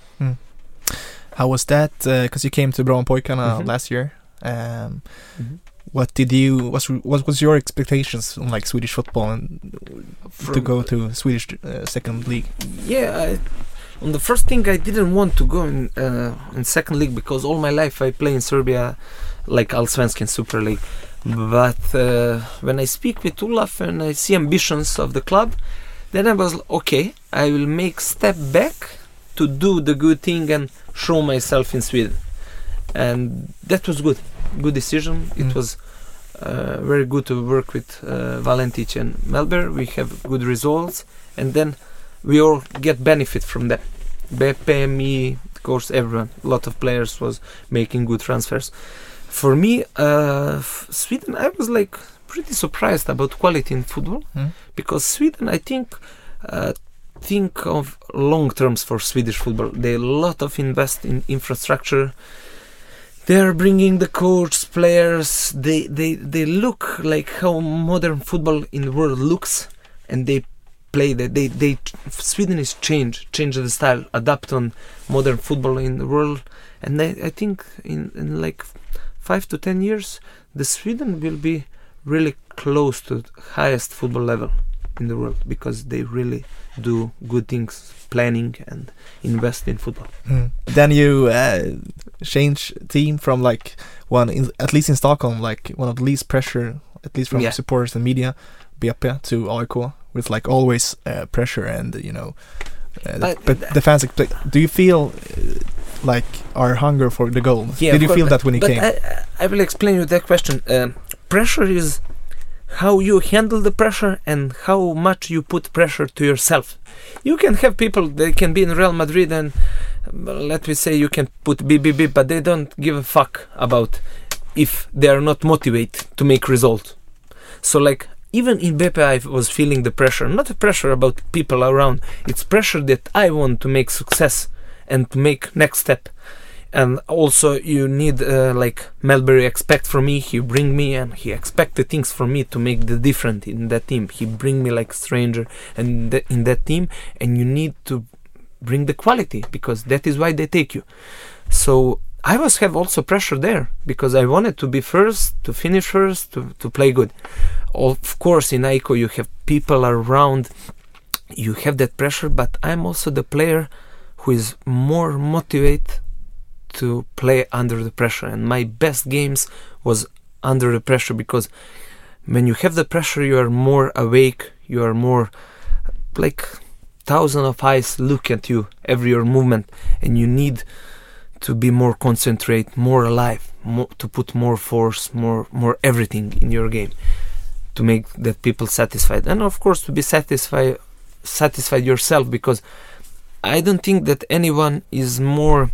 How was that? Because you came to Brommapojkarna Mhm. last year. Um, Mhm. What did you? What what was your expectations on like Swedish football and to From- go to Swedish uh, second league? Yeah, I, on the first thing I didn't want to go in uh, in second league, because all my life I play in Serbia, like Allsvenskan Super League. But uh, when I speak with Olaf and I see ambitions of the club, then I was okay. I will make step back to do the good thing and show myself in Sweden, and that was good. Good decision. It Mm. was uh, very good to work with uh, Valentic and Melber. We have good results, and then we all get benefit from that. Beppe, me, of course, everyone. A lot of players was making good transfers. For me, uh, f- Sweden, I was like pretty surprised about quality in football, Mm. because Sweden, I think, uh, think of long terms for Swedish football. They a lot of invest in infrastructure. They are bringing the coach, players. They they they look like how modern football in the world looks, and they play that. They they Sweden is change change the style, adapt on modern football in the world, and I, I think in, in like five to ten years, the Sweden will be really close to the highest football level in the world because they really do good things, planning and invest in football. Mm. Then you uh, change team from like one, in, at least in Stockholm, like one of the least pressure, at least from Yeah. supporters and media, B P to A I K, with like always uh, pressure and you know, uh, But- but the fans. Expect, do you feel uh, like our hunger for the goal? Yeah, Did of you course, feel but- that when you but came? I, I will explain you that question. Um, pressure is how you handle the pressure and how much you put pressure to yourself. You can have people, they can be in Real Madrid and um, let me say you can put B B B, but they don't give a fuck about if they are not motivated to make results. So like even in B P I was feeling the pressure, not the pressure about people around, it's pressure that I want to make success and to make next step. And also you need uh, like Melbury expect from me, he bring me and he expect the things from me to make the difference in that team. He bring me like stranger and th- in that team, and you need to bring the quality because that is why they take you. So I was have also pressure there because I wanted to be first, to finish first, to, to play good. Of course in A I K you have people around, you have that pressure, but I'm also the player who is more motivated to play under the pressure, and my best games was under the pressure because when you have the pressure you are more awake, you are more like thousands of eyes look at you every your movement, and you need to be more concentrate, more alive, more, to put more force, more more everything in your game to make that people satisfied, and of course to be satisfied satisfied yourself, because I don't think that anyone is more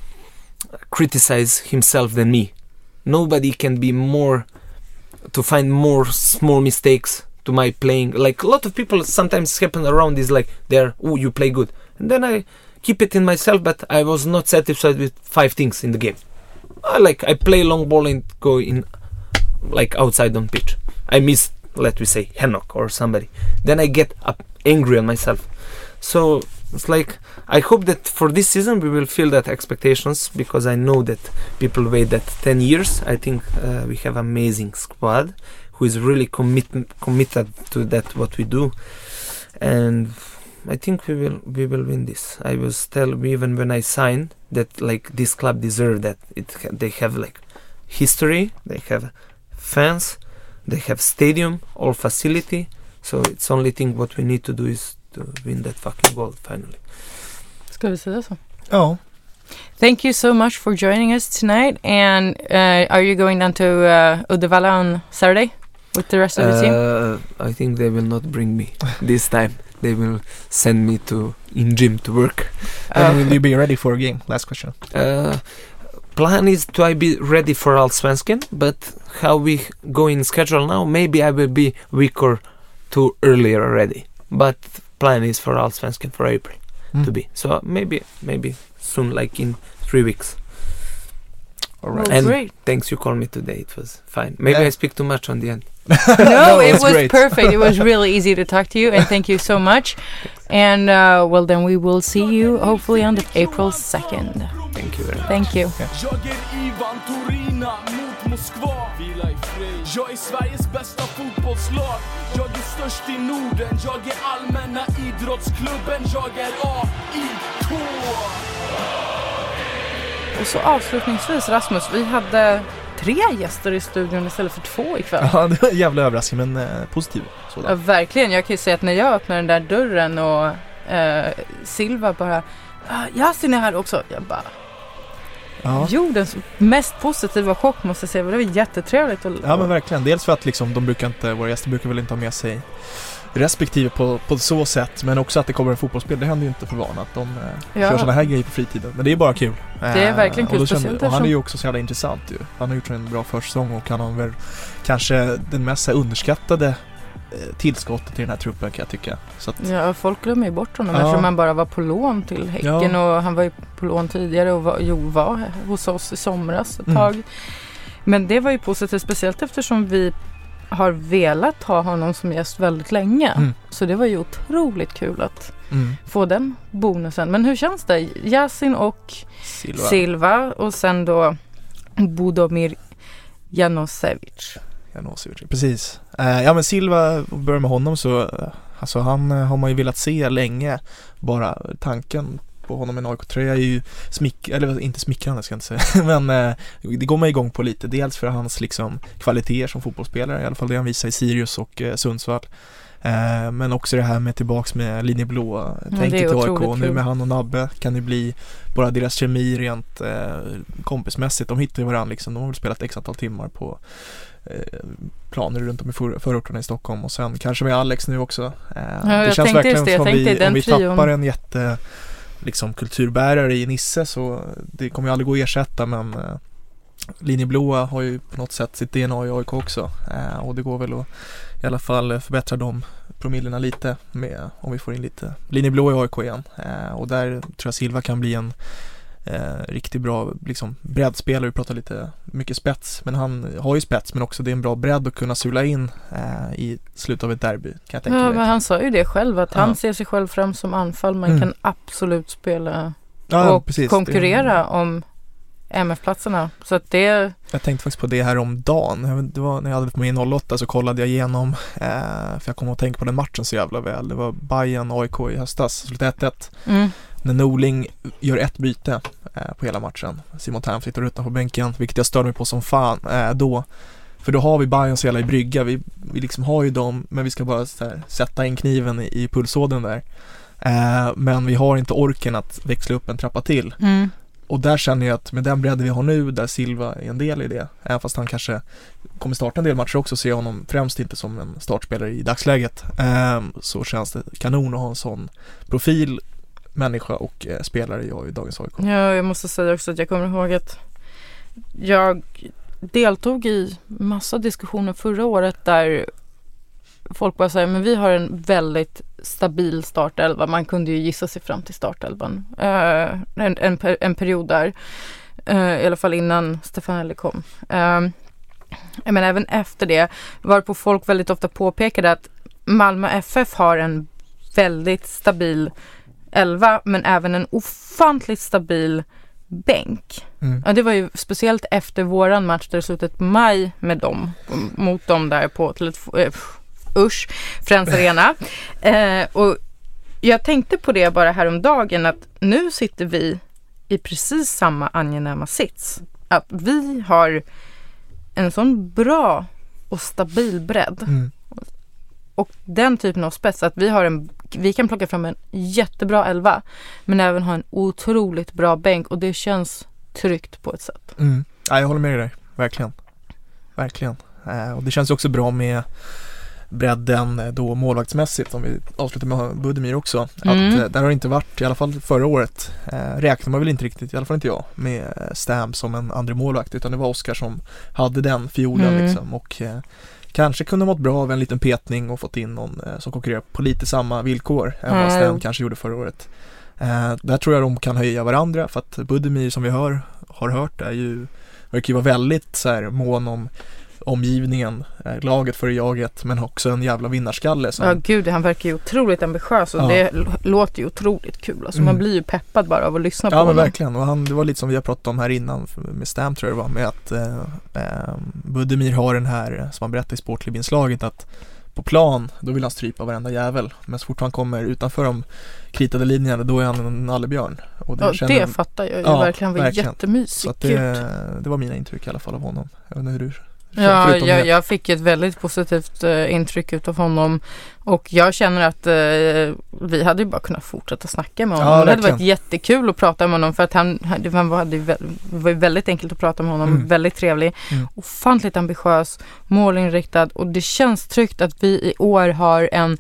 criticize himself than me. Nobody can be more to find more small mistakes to my playing. Like a lot of people sometimes happen around is like they're, oh, you play good, and then I keep it in myself, but I was not satisfied with five things in the game. I like I play long ball and go in like outside on pitch. I miss, let me say, Henok or somebody. Then I get up angry on myself. So it's like I hope that for this season we will feel that expectations, because I know that people wait that ten years. I think uh, we have amazing squad who is really commit committed to that what we do, and I think we will we will win this. I was tell even when I signed that like this club deserve that. It they have like history, they have fans, they have stadium, all facility. So it's only thing what we need to do is to win that fucking goal finally. Ska vi säga så? Oh. Thank you so much for joining us tonight. And uh, are you going down to uh, Uddevalla on Saturday with the rest of the team? Uh, I think they will not bring me this time. They will send me to in gym to work. And will you be ready for a game? Last question. Uh, plan is to I be ready for Allsvenskan, but how we go in schedule now, maybe I will be week or two earlier already. But plan is for Allsvenskan for April mm. to be. So maybe maybe soon, like in three weeks. All right. And great. Thanks you called me today. It was fine. Maybe Yeah. I speak too much on the end. No, No, it it's was great. perfect. It was really easy to talk to you, and thank you so much. And uh, well, then we will see you hopefully on the April second. Thank you very much. Thank you. Jag är Ivan Torina mot Moskva. Vila i fred. Jag är Sveriges bästa fotbollslag. Jag är störst i Norden. Jag är allmänna idrottsklubben. Jag är A I K. Och så avslutningsvis, Rasmus, vi hade tre gäster i studion istället för två ikväll. Ja, det var en jävla överraskning, men eh, positiv sådan. Ja, verkligen. Jag kan ju säga att när jag öppnar den där dörren och eh, Silva bara, ah, Yasin är här också. Jag bara, Ja. jordens mest positiva chock måste jag säga. Det var jättetrevligt. Och, Ja, men verkligen. Dels för att liksom, de brukar inte, våra gäster brukar väl inte ha med sig respektive på, på så sätt, men också att det kommer en fotbollsspel. Det händer ju inte för van att de eh, Ja. kör sådana här grejer på fritiden. Men det är bara kul. Det är verkligen kul, och, då kände, speciellt och han är ju eftersom- också så jävla intressant ju. Han har gjort en bra försäsong och kan ha väl kanske den mest så här underskattade eh, tillskottet i den här truppen, kan jag tycka. Så att, Ja, folk glömmer ju bort honom Ja. eftersom han bara var på lån till Häcken, Ja. och han var ju på lån tidigare och var, jo, var hos oss i somras ett Mm. tag. Men det var ju positivt, speciellt eftersom vi har velat ha honom som gäst väldigt länge. Mm. Så det var ju otroligt kul att mm. få den bonusen. Men hur känns det? Yasin och Silva. Silva och sen då Budomir Janosevic. Janosevic, precis. Eh, ja men Silva, börjar med honom så, alltså han eh, har man ju velat se länge. Bara tanken på honom med en A I K-tröja är ju smick, eller inte smickrande ska jag inte säga, men eh, det går man igång på lite. Dels för hans liksom kvaliteter som fotbollsspelare, i alla fall det han visar i Sirius och eh, Sundsvall. Eh, men också det här med tillbaks med linjeblå tänket till A I K. Nu med han och Nabbe kan det bli bara deras kemi rent eh, kompismässigt. De hittar ju varandra liksom. De har väl spelat x antal timmar på eh, planer runt om i för, förorterna i Stockholm. Och sen kanske med Alex nu också. Eh, ja, det känns verkligen det, som vi, det, om vi tappar en jätte liksom kulturbärare i Nisse, så det kommer ju aldrig gå att ersätta, men eh, linjeblåa har ju på något sätt sitt D N A i A I K också. Eh, och det går väl att i alla fall förbättra de promillerna lite med, om vi får in lite linjeblå i A I K igen. Eh, och där tror jag Silva kan bli en eh, riktigt bra liksom, breddspelare. Vi pratar lite mycket spets, men han har ju spets, men också det är en bra bredd att kunna sula in eh, i slutet av ett derby, kan jag tänka ja, mig. Men han sa ju det själv, att ja. han ser sig själv fram som anfall. Man mm. kan absolut spela ja, och precis. konkurrera det... om M F-platserna. Så att det... Jag tänkte faktiskt på det här om dagen. Det var när jag hade på mig i noll åtta så kollade jag igenom, eh, för jag kom att tänka på den matchen så jävla väl. Det var Bayern A I K i höstas, slut ett ett. Mm. När Norling gör ett byte eh, på hela matchen. Simon Thern sitter utanför bänken, vilket jag stör mig på som fan eh, då. För då har vi Bayern så jävla i brygga. Vi, vi liksom har ju dem, men vi ska bara så här, sätta in kniven i, i pulsådern där. Eh, men vi har inte orken att växla upp en trappa till. Mm. Och där känner jag att med den bredden vi har nu, där Silva är en del i det, även fast han kanske kommer starta en del matcher också, ser jag honom främst inte som en startspelare i dagsläget, ehm, så känns det kanon att ha en sån profil, människa och eh, spelare jag i dagens A I K. Ja, jag måste säga också att jag kommer ihåg att jag deltog i massa diskussioner förra året där folk bara säger, men vi har en väldigt stabil startelva. Man kunde ju gissa sig fram till startelvan. Uh, en, en, en period där. Uh, I alla fall innan Stefanelli kom. Uh, men även efter det var på folk väldigt ofta påpekade att Malmö F F har en väldigt stabil elva, men även en ofantligt stabil bänk. Mm. Ja, det var ju speciellt efter våran match där det slutet maj med dem. Mot dem där på till ett... Uh, Usch, Friends Arena. Eh, och jag tänkte på det bara häromdagen, att nu sitter vi i precis samma angenäma sits. Att vi har en sån bra och stabil bredd. Mm. Och den typen av spets, att vi har en, vi kan plocka fram en jättebra elva, men även ha en otroligt bra bänk, och det känns tryggt på ett sätt. Mm. Ja, jag håller med dig, verkligen. Verkligen. Eh, och det känns också bra med bredden då målvaktsmässigt, om vi avslutar med Budimir också, mm. att där har det inte varit, i alla fall förra året eh, räknar man väl inte riktigt, i alla fall inte jag, med Stam som en andra målvakt, utan det var Oskar som hade den fiolen mm. liksom, och eh, kanske kunde mått bra av en liten petning och fått in någon eh, som konkurrerar på lite samma villkor än vad Stam kanske gjorde förra året. Eh, där tror jag de kan höja varandra, för att Budimir, som vi hör, har hört, är ju, verkar ju vara väldigt så här, mån om omgivningen, laget för jaget, men också en jävla vinnarskalle. Som... Ja gud, han verkar ju otroligt ambitiös, och ja. det l- låter ju otroligt kul. Alltså mm. man blir ju peppad bara av att lyssna ja, på honom. honom. Ja men verkligen, och han, det var lite som vi har pratat om här innan med Stam, tror jag det var, med att eh, eh, Budimir har den här, som han berättade i Sportklubbinslaget, att på plan, då vill han strypa varenda jävel, men så fort han kommer utanför de kritade linjerna, då är han en nallebjörn. Och det, ja, känner... det fattar jag ju, ja, verkligen var verkligen. jättemysigt. Så att det, det var mina intryck i alla fall av honom. Jag vet inte hur du... Ja, jag, jag fick ett väldigt positivt uh, intryck utav honom, och jag känner att uh, vi hade ju bara kunnat fortsätta snacka med honom. Ja, det hade varit jättekul att prata med honom, för att han, han var, det var väldigt enkelt att prata med honom, mm. väldigt trevlig, mm. ofantligt ambitiös, målinriktad, och det känns tryggt att vi i år har en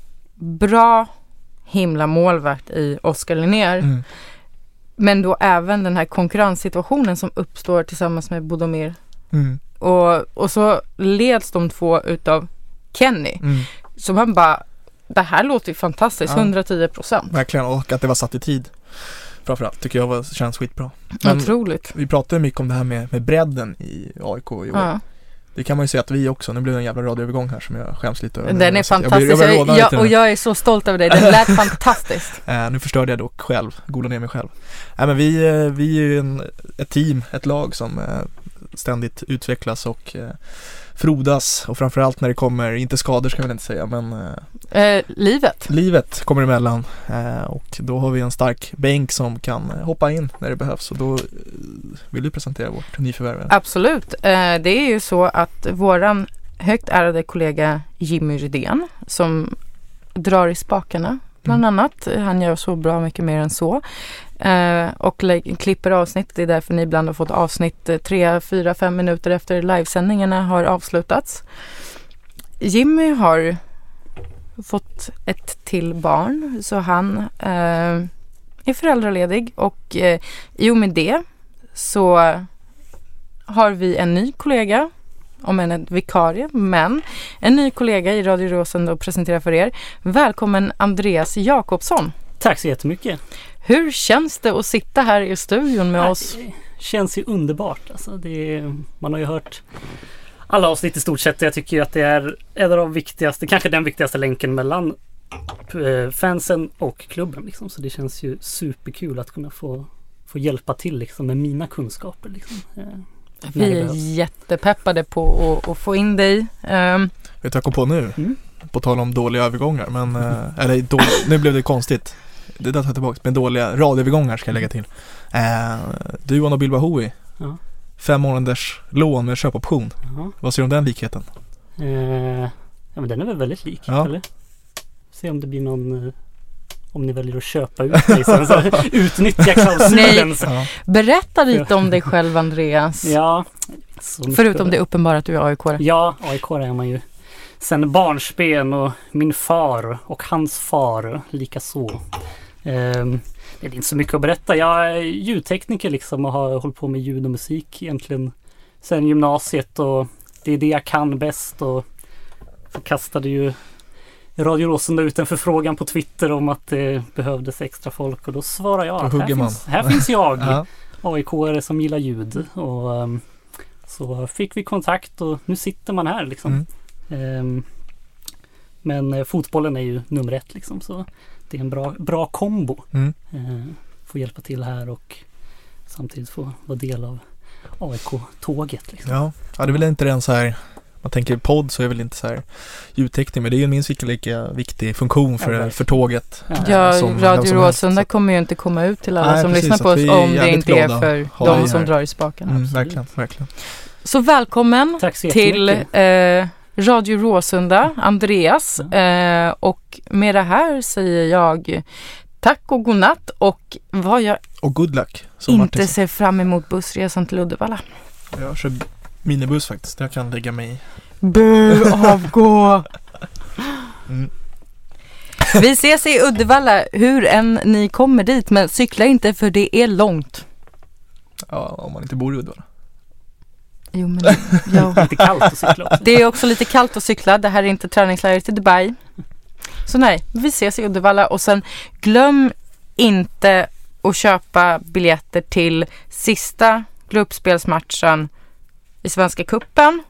bra himla målvakt i Oskar Linnér. Mm. Men då även den här konkurrenssituationen som uppstår tillsammans med Budimir. Mm. Och, och så leds de två utav Kenny. Mm. Så man bara, det här låter ju fantastiskt, ja. hundratio procent. Verkligen, och att det var satt i tid. Framförallt tycker jag var, känns skitbra. Men otroligt. Vi pratade mycket om det här med, med bredden i A I K i år. Ja. Det kan man ju säga att vi också, nu blev det en jävla radioövergång här som jag skäms lite över. Den är fantastisk, jag, jag, jag, och jag är så stolt över dig, den lät fantastiskt. äh, Nu förstörde jag dock själv, goda ner mig själv. äh, men vi, vi är ju en, ett team, ett lag som, ständigt utvecklas och eh, frodas, och framförallt när det kommer, inte skador ska jag väl inte säga, men eh, eh, livet. livet kommer emellan, eh, och då har vi en stark bänk som kan hoppa in när det behövs, och då eh, vill du presentera vårt nyförvärv? Absolut. Eh, det är ju så att våran högt ärade kollega Jimmy Rydén, som drar i spakarna bland Mm. annat, han gör så bra mycket mer än så, eh, och lä- klipper avsnitt. Det är därför ni ibland har fått avsnitt eh, tre, fyra, fem minuter efter livesändningarna har avslutats. Jimmy har fått ett till barn, så han eh, är föräldraledig, och eh, i och med det så har vi en ny kollega, om än en vikarie, men en ny kollega i Radio Råsunda att presentera för er. Välkommen Andreas Jakobsson. Tack så jättemycket. Hur känns det att sitta här i studion med Nej, oss? Det känns ju underbart. Alltså det är, man har ju hört alla avsnitt i stort sett. Jag tycker ju att det är en av de viktigaste, kanske den viktigaste länken mellan fansen och klubben. Liksom. Så det känns ju superkul att kunna få, få hjälpa till liksom, med mina kunskaper. Liksom. Vi är jättepeppade på att, att få in dig. Um, Vet du jag kom på nu? Mm. På tal om dåliga övergångar, men eh, eller dåliga, nu blev det konstigt. Det där tar jag tillbaka, men dåliga radioövergångar ska jag lägga till. Eh, du och Nabil Bahoui. Ja. Fem månaders lån med köpoption. Ja. Vad säger du om den likheten? Eh, ja, men den är väl väldigt lik, Ja. eller? Se om det blir någon... eh, Om ni väljer att köpa ut dig sen, så utnyttja klausulen. Så. Ja. berätta lite om dig själv, Andreas. Ja. så mycket- Förutom det uppenbara att du är A I K. Ja, A I K är man ju sen barnsben, och min far och hans far lika så. Ehm, det är inte så mycket att berätta. Jag är ljudtekniker liksom och har hållit på med ljud och musik egentligen sen gymnasiet, och det är det jag kan bäst. Och så kastade ju Radio Råsunda ut en förfrågan på Twitter om att det behövdes extra folk, och då svarade jag Då att här hugger man. finns, här finns jag, Ja. A I K-are som gillar ljud, och um, så fick vi kontakt, och nu sitter man här liksom. Mm. Um, men eh, fotbollen är ju nummer ett liksom, så det är en bra, bra kombo. Mm. Uh, få hjälpa till här och samtidigt få vara del av A I K-tåget liksom. Ja. ja, det är väl inte den så här, man tänker podd så är väl inte så här ljudtäckning, men det är ju en minst lika, lika viktig funktion för, Ja, för tåget. Ja. eh, Ja, som vem Radio som helst. Råsunda kommer ju inte komma ut till alla Nej, som precis, lyssnar på att oss vi är om det jävligt inte är glada för att ha de dig som här. drar i spakarna. Mm, Absolut. verkligen, verkligen. Så välkommen Tack så till jättemycket. eh, Radio Råsunda, Andreas. Eh, och med det här säger jag tack och godnatt, och vad jag Och good luck. Som inte Martin sa. ser fram emot bussresan till Uddevalla. Jag kör minibuss faktiskt. Jag kan lägga mig i. Bu, avgå! Mm. Vi ses i Uddevalla hur än ni kommer dit, men cykla inte för det är långt. Ja, om man inte bor i Uddevalla. Jo, men ja. Lite kallt att cykla också. Det är också lite kallt att cykla. Det här är inte träningsläger till Dubai. Så nej, vi ses i Uddevalla, och sen glöm inte att köpa biljetter till sista gruppspelsmatchen i Svenska cupen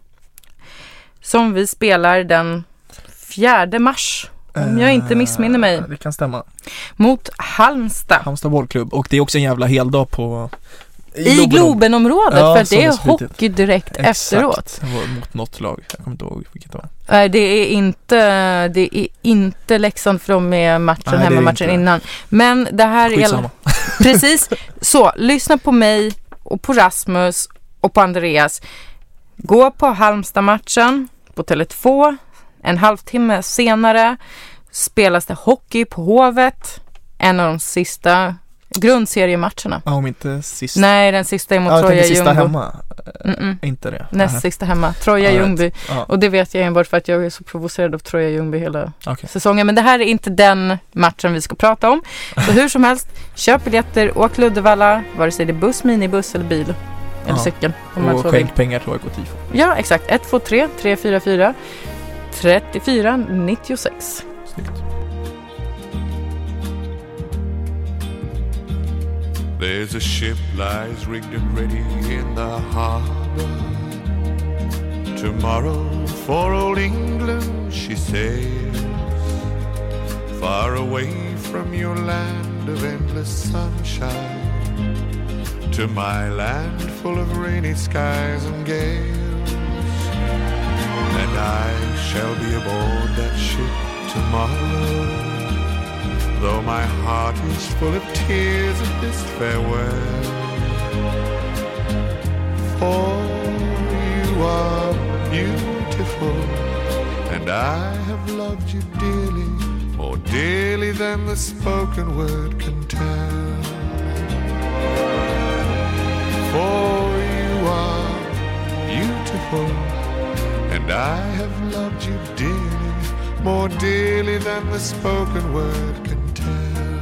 som vi spelar den fjärde mars, om jag inte missminner mig, Eh, Det kan stämma. mot Halmstad. Halmstad bollklubb. Och det är också en jävla heldag på... I Globenområdet, Ja, för som det är det ser ut. hockey direkt Exakt. efteråt. Det var mot något lag. Jag kommer inte ihåg vilket det var. Nej, det är inte, det är inte Leksand, för de är matchen, Nej, det är hemmamatchen inte. innan. Men det här är... Skitsamma. Precis. Så, lyssna på mig och på Rasmus och på Andreas. Gå på Halmstad-matchen på Tele två. En halvtimme senare spelas det hockey på Hovet. En av de sista grundseriematcherna. Ja, om inte sist. Nej, den sista är mot Ja, jag Troja tänkte sista Ljungby. hemma. Mm-mm. Inte det. Näst Nähä. sista hemma. Troja Ja, Ljungby. Ja, Och det vet jag enbart för att jag är så provocerad av Troja Ljungby hela okej. säsongen. Men det här är inte den matchen vi ska prata om. Så hur som helst, köp biljetter, åk till Uddevalla, vare sig det är buss, minibuss eller bil. Eller Ja. cykel. Om man Och så vill. skänk pengar till A I K Tifo. Ja, exakt. ett två tre tre fyra fyra tre fyra nio sex. Snyggt. There's a ship lies rigged and ready in the harbor. Tomorrow for old England she sails, far away from your land of endless sunshine, to my land full of rainy skies and gales. And I shall be aboard that ship tomorrow, though my heart is full of tears at this farewell. For you are beautiful, and I have loved you dearly, more dearly than the spoken word can tell. For you are beautiful, and I have loved you dearly, more dearly than the spoken word can tell.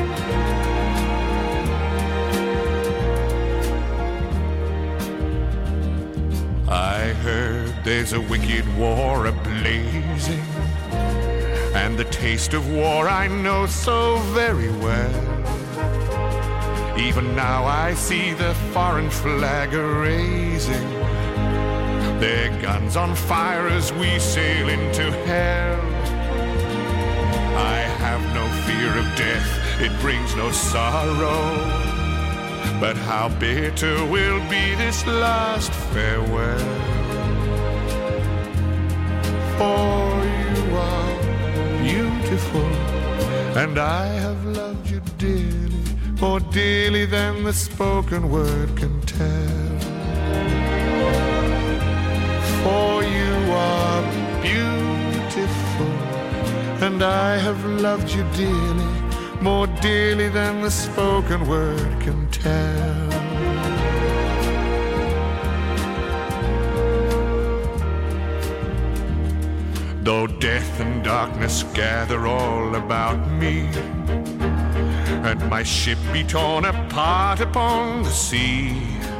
I heard there's a wicked war a-blazing, and the taste of war I know so very well. Even now I see the foreign flag a-raising, their guns on fire as we sail into hell. I have no fear of death, it brings no sorrow, but how bitter will be this last farewell. For you are beautiful, and I have loved you dearly, more dearly than the spoken word can tell. For you are beautiful, and I have loved you dearly, more dearly than the spoken word can tell. Though death and darkness gather all about me, and my ship be torn apart upon the sea,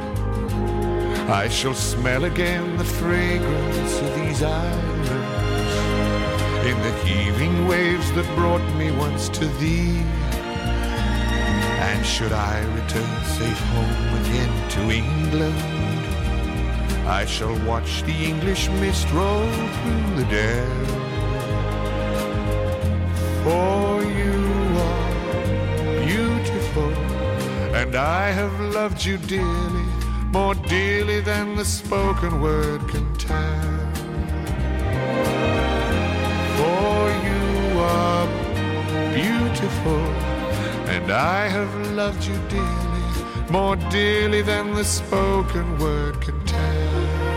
I shall smell again the fragrance of these islands in the heaving waves that brought me once to thee. And should I return safe home again to England, I shall watch the English mist roll through the dell. For you are beautiful, and I have loved you dearly, more dearly than the spoken word can tell. For you are beautiful, and I have loved you dearly, more dearly than the spoken word can tell.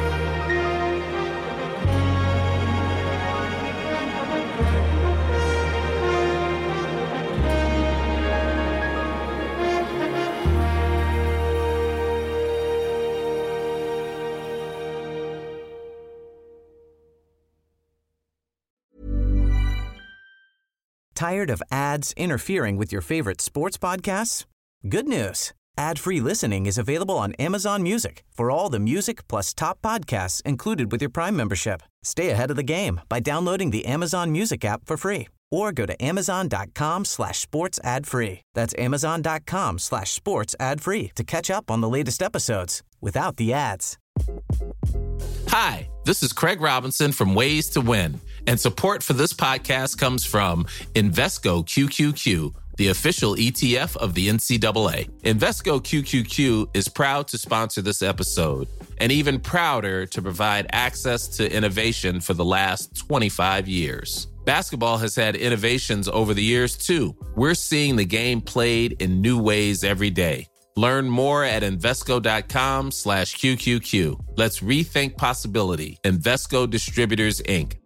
Tired of ads interfering with your favorite sports podcasts? Good news. Ad-free listening is available on Amazon Music for all the music plus top podcasts included with your Prime membership. Stay ahead of the game by downloading the Amazon Music app for free or go to amazon.com slash sports ad free. That's amazon.com slash sports ad free to catch up on the latest episodes without the ads. Hi, this is Craig Robinson from Ways to Win, and support for this podcast comes from Invesco Q Q Q, the official E T F of the N C double A. Invesco Q Q Q is proud to sponsor this episode, and even prouder to provide access to innovation for the last twenty-five years. Basketball has had innovations over the years, too. We're seeing the game played in new ways every day. Learn more at Invesco.com slash QQQ. Let's rethink possibility. Invesco Distributors, Incorporated.